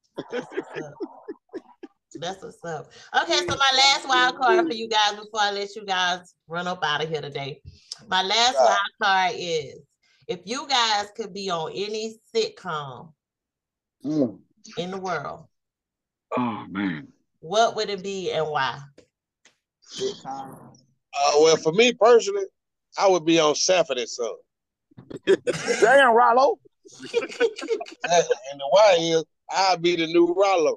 That's what's up. Okay, so my last wild card for you guys before I let you guys run up out of here today. My last wild card is, if you guys could be on any sitcom in the world, oh man, what would it be and why? Well, for me personally, I would be on Sanford and Son. Damn, Rollo. And the why is I'll be the new Rollo.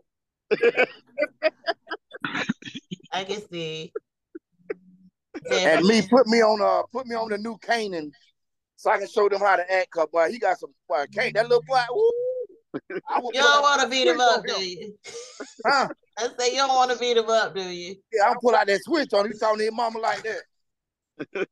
I can see. And me put me on the new Kanan, so I can show them how to act. Cause boy, he got some Kane. That little boy. Woo, you don't want to beat him up, do you? Huh? I say you don't want to beat him up, do you? Yeah, I'll pull out that switch on him. You talking to his mama like that?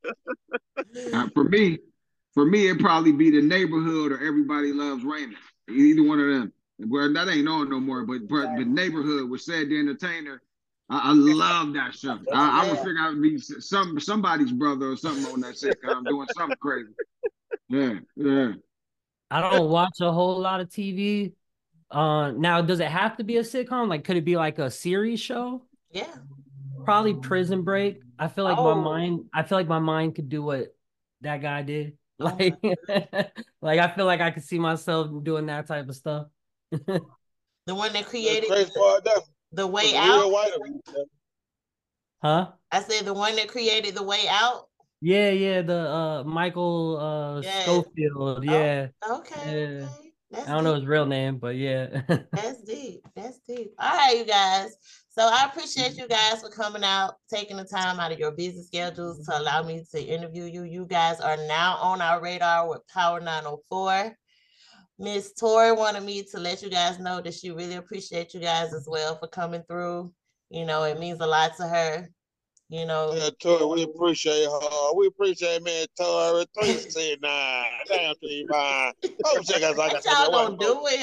For me, it'd probably be The Neighborhood or Everybody Loves Raymond. Either one of them. Well, that ain't on no more, but The Neighborhood with Ced the Entertainer I love that show. I would figure I'd be somebody's brother or something on that sitcom doing something crazy. Yeah. I don't watch a whole lot of TV. Now, does it have to be a sitcom? Like, could it be like a series show? Yeah. Probably Prison Break. I feel like my mind could do what that guy did. Like, like I feel like I could see myself doing that type of stuff. The one that created the Way The Out. real white. Huh? I said the one that created The Way Out. Yeah, the Michael Schofield. Yeah. Okay. Yeah. That's I don't know deep. his real name, but yeah. That's deep. All right, you guys. So I appreciate you guys for coming out, taking the time out of your busy schedules to allow me to interview you. You guys are now on our radar with Power 904. Miss Tori wanted me to let you guys know that she really appreciates you guys as well for coming through. You know, it means a lot to her. You know. Yeah, Tori, we appreciate her. We appreciate man Tori. 369. Damn 35. Oh, check us like what y'all gonna do with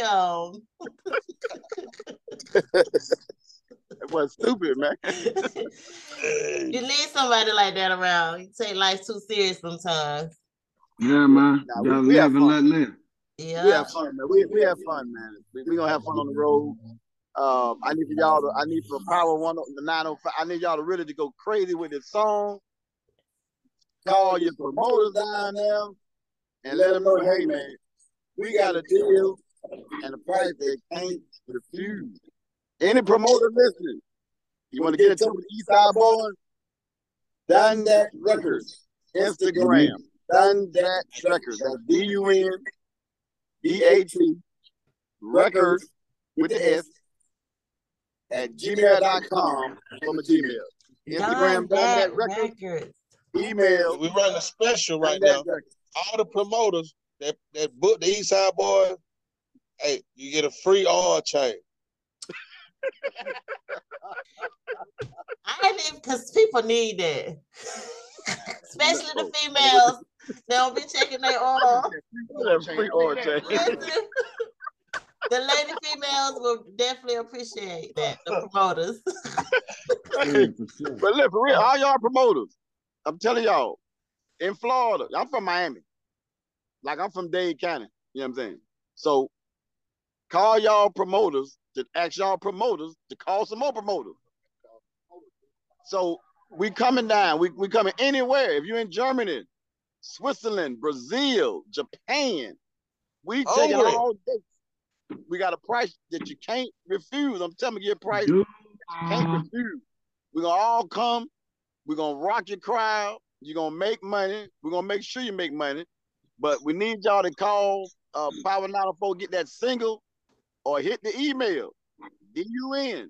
him? That was stupid, man. You need somebody like that around. You take life too serious sometimes. Yeah, man. Gotta live and let live. Yeah. We have fun, man. We have fun, man. We gonna have fun on the road. I need for Power 905. I need y'all to really to go crazy with this song. Call your promoters down there and let them know, hey man, we got a deal and a price they can't refuse. Any promoter listening, you want to get in touch with Eastside Boys? Done That Records, Instagram, Done That Records. That's DUNDAT Records with the S at gmail.com from a Gmail. Instagram, Done That Records. Email. We run a special right now. All the promoters that book the Eastside Boys, hey, you get a free oil change. I didn't, because people need that. Especially the females. They don't be checking their oil. Free oil change. The lady females will definitely appreciate that, the promoters. But look, for real, all y'all promoters, I'm telling y'all, in Florida, I'm from Miami. Like, I'm from Dade County. You know what I'm saying? So, call y'all promoters to ask y'all promoters to call some more promoters. So, we coming down. We coming anywhere. If you're in Germany, Switzerland, Brazil, Japan, we taking all dates. We got a price that you can't refuse. I'm telling you, a price you can't refuse. We're going to all come. We're going to rock your crowd. You're going to make money. We're going to make sure you make money. But we need y'all to call Power 904, get that single, or hit the email, DUNDAT.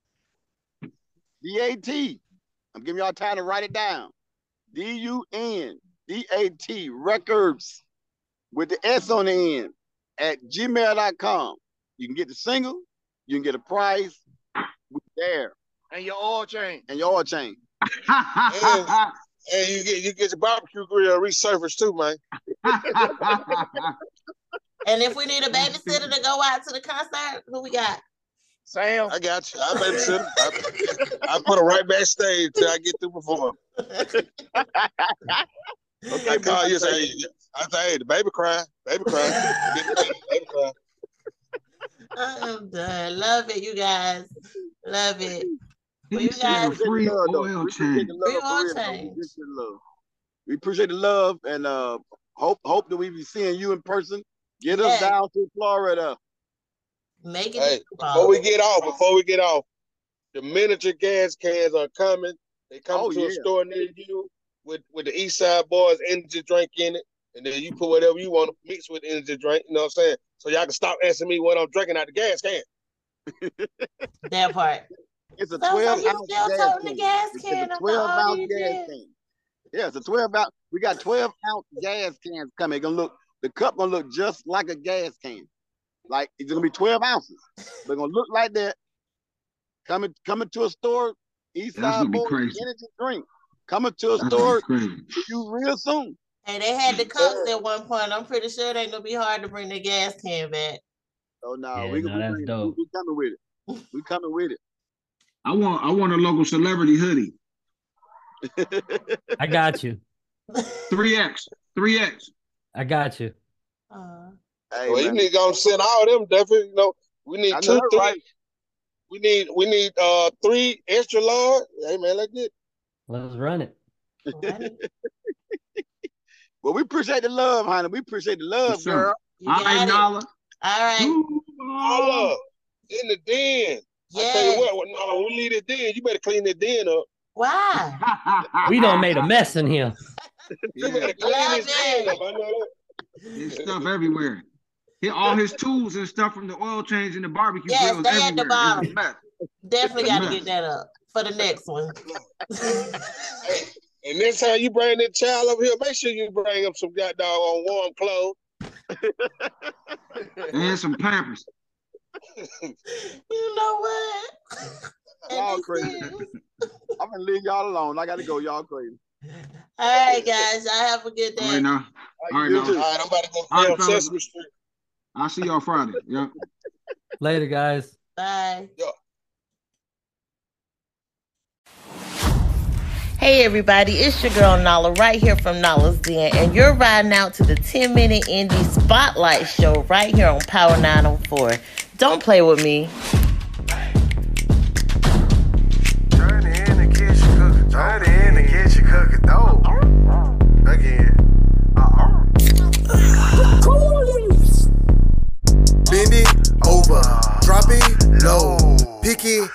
I'm giving y'all time to write it down. DUNDAT Records with the S on the end at gmail.com. You can get the single, you can get a price. We're there. And your oil change. And your oil change. And you get your barbecue grill resurfaced too, man. And if we need a babysitter to go out to the concert, who we got? Sam. I got you. I babysitter. I put her right backstage till I get through before. Okay, I call you. Say, hey, the baby cry. Baby cry. Baby cry. I'm done. Love it, you guys. Love it. Well, you guys, free oil change. Free oil change. We appreciate the love and hope that we be seeing you in person. Get us down to Florida. Make it. Hey, before we get off, the miniature gas cans are coming. They come to a store near you with the Eastside Boys energy drink in it. And then you put whatever you want to mix with energy drink, you know what I'm saying? So y'all can stop asking me what I'm drinking out the gas can. That part. It's a 12-ounce gas can. It's a 12-ounce gas can. Yeah, it's a 12-ounce. We got 12-ounce gas cans coming. The cup gonna look just like a gas can. Like, it's gonna be 12 ounces. They're gonna look like that. Coming to a store, Eastside Boys energy drink. Coming to a store you real soon. Hey, they had the cups at one point. I'm pretty sure it ain't gonna be hard to bring the gas can back. Oh no, we coming with it. We coming with it. I want a local celebrity hoodie. I got you. 3X. I got you. Hey, well, you need to go send all them, definitely. You know, we need 2, 3. Right. We need 3 extra large. Hey man, let's get it. Let's run it. Well, we appreciate the love, honey. We appreciate the love, girl. All right, Nala. All right. Nala, in the den. Yeah. I tell you what, Nala, we leave it den. You better clean the den up. Why? We done made a mess in here. You better clean this den up. I know that. There's stuff everywhere. All his tools and stuff from the oil change and the barbecue grills stay everywhere. at the bottom. Definitely got to get that up for the next one. Hey, and next time you bring that child up here, make sure you bring him some goddamn on warm clothes. And some Pampers. You know what? Y'all crazy. I'm going to leave y'all alone. I got to go. Y'all crazy. All right, guys. Y'all have a good day. All right, now. All right, I'm about to go film Sesame Street. I'll see y'all Friday. Yeah. Later, guys. Bye. Yeah. Hey everybody, it's your girl Nala right here from Nala's Den, and you're riding out to the 10-minute indie spotlight show right here on Power 904. Don't play with me. Turn in the kitchen cooking. Turn in the kitchen cooking. Oh, again. Bend it over, drop it low, pick it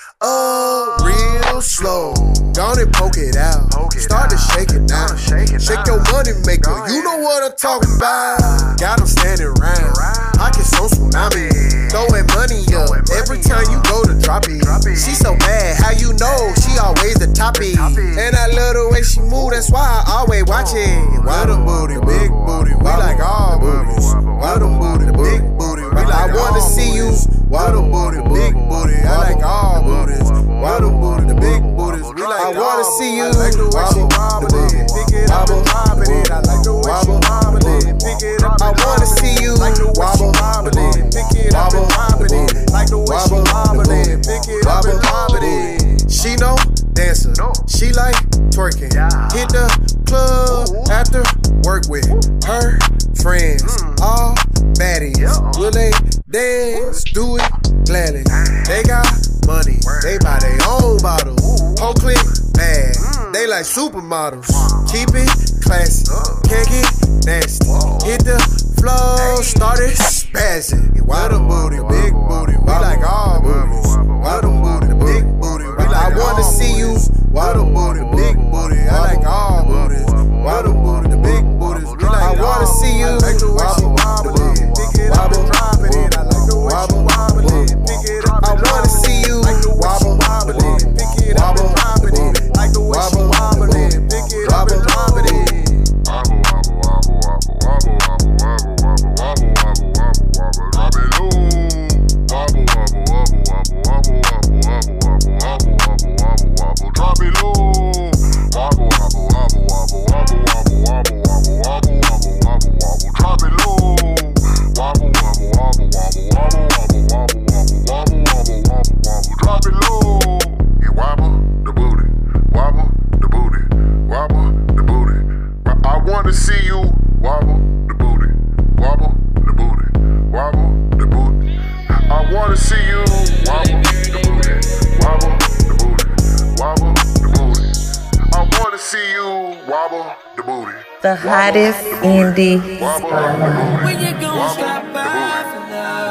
up real slow. Gonna poke it out, start to shake it now. Shake your money maker, you know what I'm talking about. Got them standing round, pockets on tsunami, throwing money up every time you go to drop it. She so bad, how you know? She always the toppy, and I love the way she move. That's why I always watch it. Why the booty, big booty, we like all booties. Why the booty, the big booty, we like. I wanna see you. Why the booty, big booty, I like all booties. Why the booty, the big booties, we like. I wanna see you. I like the way she wobble it, pick it up and wobble it. I like the way she wobble it, pick it up. I wanna see you. Like the way she wobble it, pick it up and wobble it. Like the way she wobble it, pick it up and wobble it. She know dancer, she like twerking. Hit the club after work with her friends, all baddies. Will they dance? Do it gladly. They got money, they buy their own bottles. Whole click bad, they like supermodels. Keep it classy, can't get nasty. Hit the floor, started spazzing. Why the booty, big booty, we like all booties. Why the booty, the big booty, we like. I wanna see you. Why the booty, big booty, I like all booties. Why the booty, the big booties, we like. I wanna see you. Like the way she wobble it, pick it up and drop it in. I like the way she wobble it, pick it up. I wanna see you. Like the way she wobble it, pick it up and drop it in. Like the way she wobble it, pick it up and drop it in. Wobble, wobble, wobble, wobble, wobble, wobble, wobble, wobble, wobble, wobble, wobble, wobble, drop it low. Wobble, wobble, wobble, wobble, wobble, wobble, wobble, wobble, wobble, wobble, wobble, wobble, drop it low. Wobble, wobble, wobble, wobble, wobble, wobble, wobble, wobble, wobble, wobble, wobble, wobble, drop it low. Wobble, wobble, wobble, wobble, wobble, wobble, wobble, wobble, wobble, wobble, wobble, wobble, drop it low. And wobble the booty, wobble the booty, wobble the booty. I wanna see you wobble the booty, wobble the booty, wobble the booty. I wanna see you wobble the booty, wobble the booty, wobble the booty. I wanna see you wobble the booty. The hottest indie spotlight. When you gon' stop by for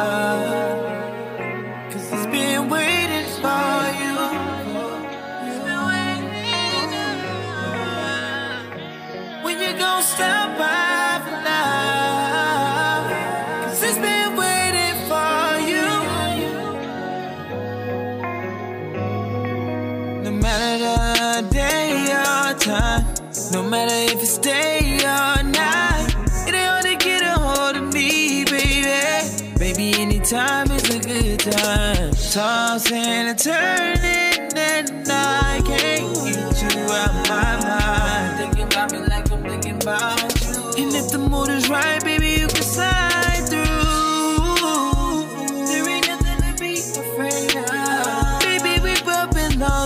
love? 'Cause it's been waiting for you. When you gon' stop by for love? 'Cause it's been waiting for you. No matter the day or time, no matter if it's day or night, it ain't hard to get a hold of me, baby. Baby, anytime is a good time. Tossing and turning, and I can't get you out my mind. Thinking about me like I'm thinking about you. And if the mood is right, baby, you can slide through. There ain't nothing to be afraid of. Baby, we bumping on.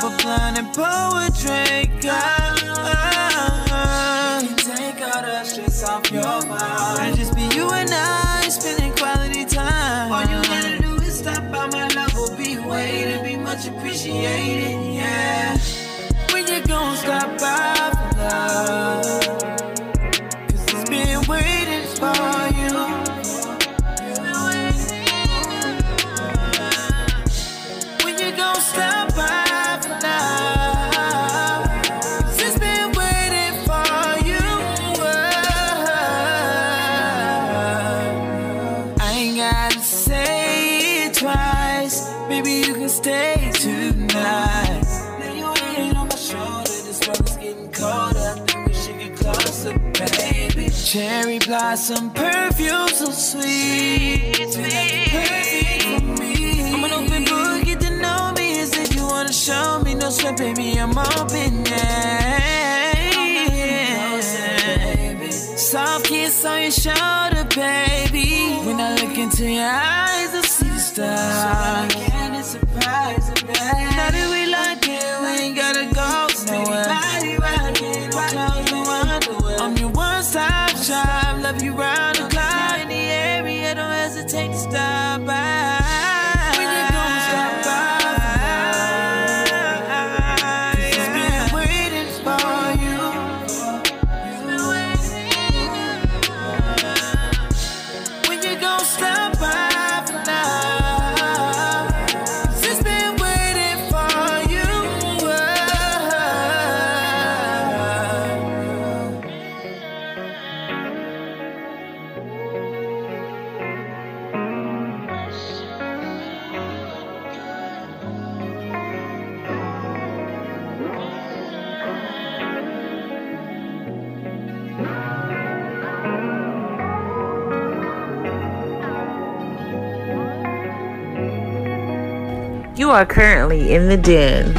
pop a blunt and pour a drink up. You can take all the stress off your mind and just be you and I spending quality time. All you gotta do is stop by my love, will be waiting, be much appreciated, yeah. When you gon' stop by for love, 'cause it's been waiting for you. When you gon' stop by for love, 'cause it's been waiting for you. I ain't gotta say it twice, baby, you can stay tonight. Lay your head on my shoulder, this weather's getting colder, I think we should get closer, baby. Cherry blossom perfume so sweet, perfect for me. I'm an open book, get to know me as if you wanna show me. No sweat, baby, I'm open, yeah. Soft kiss on your shoulder, baby. When I look into your eyes, I see the stars. So can't surprise it, baby. Now that we like it, we ain't gotta go nowhere. I'm your one-stop shop, love you round the clock. In the area, don't hesitate to stop by. When you gon' stop by? 'Cause it's been waiting for you. When you gon' stop by for love? 'Cause it's been waiting for you. You are currently in the den.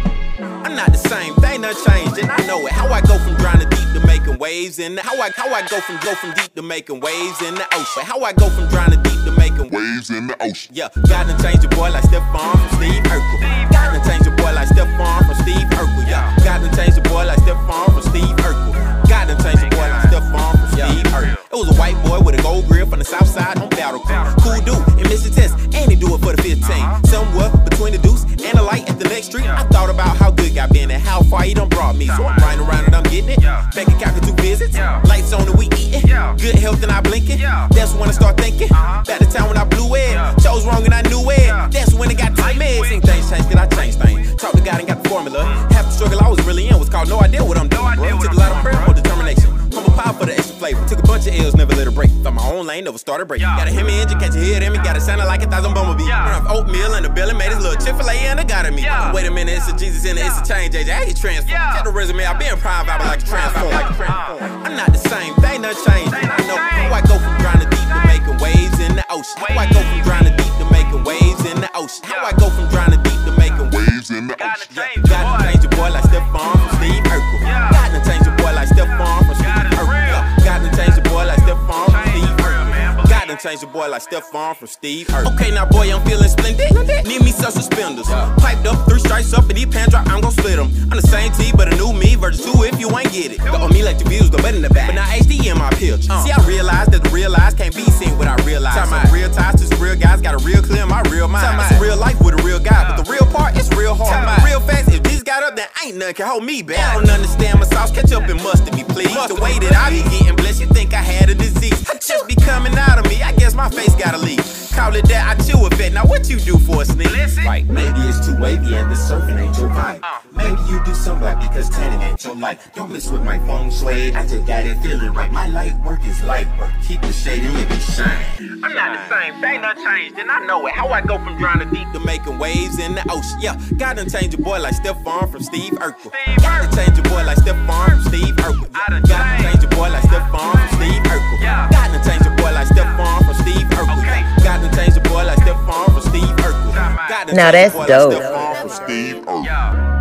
I'm not the same, they not changed, and I know it. How I go from drowning deep to making waves, and how I go from deep to making waves in the ocean. How I go from drowning deep to making waves in the ocean. Yeah, God done changed your boy like Stephon from Steve Urkel. God done changed your boy like Stephon from Steve Urkel. Yeah, God done changed your boy like Stephon from Steve Urkel. God done changed your boy like Stephon from Steve Urkel. It was a white boy with a gold grill from the south side on Battle Creek. Cool dude, and missed the test, and he do it for the 15. Somewhere between the deuce and the light at the next street, I thought about how good God been and how far he done brought me. So I'm riding around and I'm getting it. Bank account for 2 visits, lights on and we eating. Good health and I blinking. That's when I start thinking. Back the time when I blew it, chose wrong and I knew it. That's when it got to me. Seen things change, cause I changed things. Talked to God and got the formula. Half the struggle I was really in was called no idea what I'm doing, bro. Took a lot of prayer for determination. Humble pie for the extra flavor. Took a bunch of L's, never let it break. Thought my own lane, never started breaking. Got a Hemi engine, can't you hear them? Got it sounding like 1,000 bumblebee. Run off oatmeal and the belly made his little Chick-fil-A and it got at me. Wait a minute, it's a Jesus and it's a change, AJ. I ain't transformed. Check the resume, I been prime vibing like a transform. I'm not the same, they not changed. I know how I go from drowning deep to making waves in the ocean. How I go from drowning deep to making waves in the ocean. How I go from drowning deep to making waves in the ocean. God done changed your boy like Stephon from Steve Urkel. God done changed your boy like Stephon from Steve Urkel. God done changed your boy like Stephon from Steve Urkel. God done changed your boy like Stephon from Steve Urkel. Okay, now boy, I'm feeling splendid. Need me some suspenders. Piped up, 3 stripes up, and these pants drop, I'm gon' split them. I'm the same T, but a new me versus 2 if you ain't get it. The old me like the views, the butt in the back. But now HD in my picture. See, I realized that the real eyes can't be seen without real eyes. Some real ties to some real guys, got a real clear in my real mind. It's a real life with a real guy, but the real part, it's real hard. Real fast, if this got up, then ain't nothing can hold me back. I don't understand my sauce, catch up and mustard me, please. The way that I be getting blessed, you think I had a disease. Just be coming out of me, I guess my face gotta leave. Call it that, I chew a bit. Now what you do for a sneak? Right, maybe it's too wavy and the surfing ain't your vibe. Maybe you do some right because tanning ain't your life. Don't mess with my feng shui, I just got it feeling right. My light work is light work, keep the shade and let me shine. I'm not the same, they not changed, and I know it. How I go from drowning deep to making waves in the ocean. Yeah, God done changed your boy like Stephon from Steve Urkel. God done changed your boy like Stephon from Steve Urkel. God done changed your boy like Stephon from Steve Urkel. God done changed your boy like Stephon from Steve Urkel. God done changed your boy like Stephon from Steve Urkel. Now that's dope. Stephon from Steve Urkel.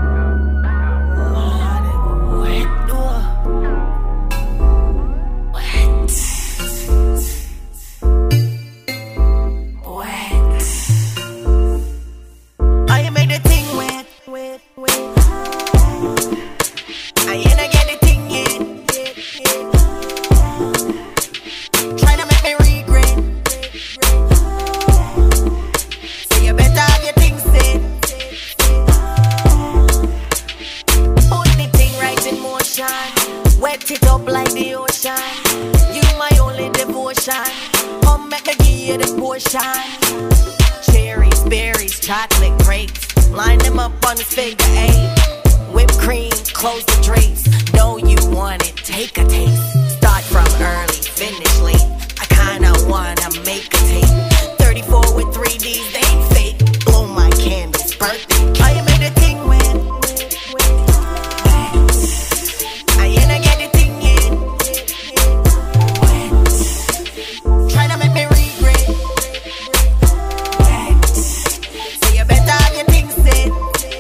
I make the thing wet. portion. Cherries, berries, chocolate grapes. Line them up on the figure 8. Whipped cream, close the drapes. Know you want it, take a taste. Start from early, finish late. I kinda wanna make a tape. 34 with 3Ds, they ain't fake. Blow my candles, birthday. I made a thing when I ain't get the thing in. Try to make me regret. So you better have your things set.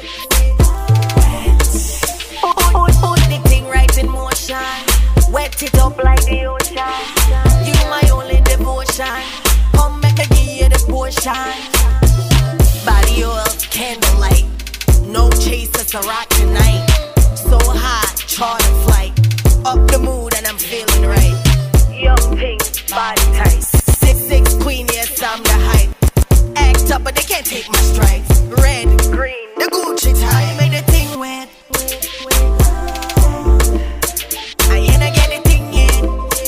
Put the thing right in motion. Wet it up like the ocean. You my only devotion. Come make me give you the portion. Body oil, candlelight. No chasers to rock tonight. So hot, charter flight. Up the mood and I'm feeling right. Young pink, body tight. 6'6" queen, yes I'm the hype. Act up but they can't take my stripes. Red, green, the Gucci tie. Make the thing wet. I ain't get the thing in.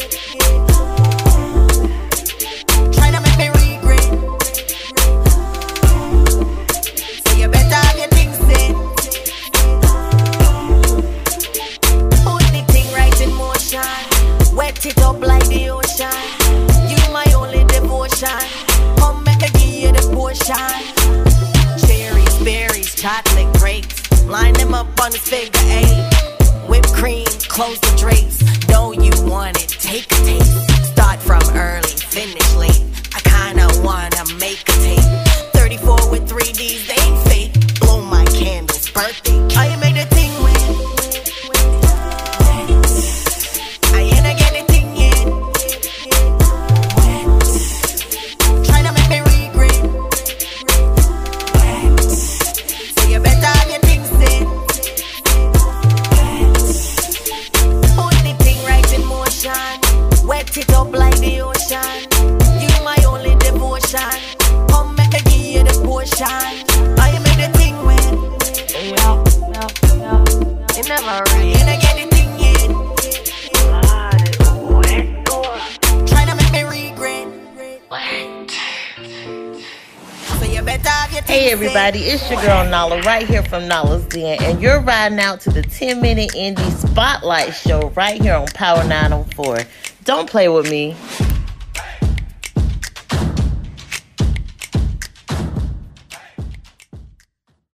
Try to make me regret. So you better have your things set. Put the thing right in motion. Wet it up like the ocean. You my only devotion. Come make me give you the portion. Cherries, berries, chocolate grapes. Line them up on the figure 8. Whipped cream, close the drapes. Know you want it, take a taste. Start from early, finish late. I kinda wanna make a tape. 34 with 3Ds, they ain't fake. Blow my candles, birthday. I made a thing when I ain't get the thing in. Try to make me regret. So you better have your things set. Put the thing right in motion. Wet it up like the ocean. You my only devotion. Come make me give you the portion. I made the thing when you never right. Ain't get the thing in. Try to make me regret. So you better have your things Hey everybody, it's your girl Nala right here from Nala's Den, and you're riding out to the 10-minute indie spotlight show right here on Power 904. Don't play with me.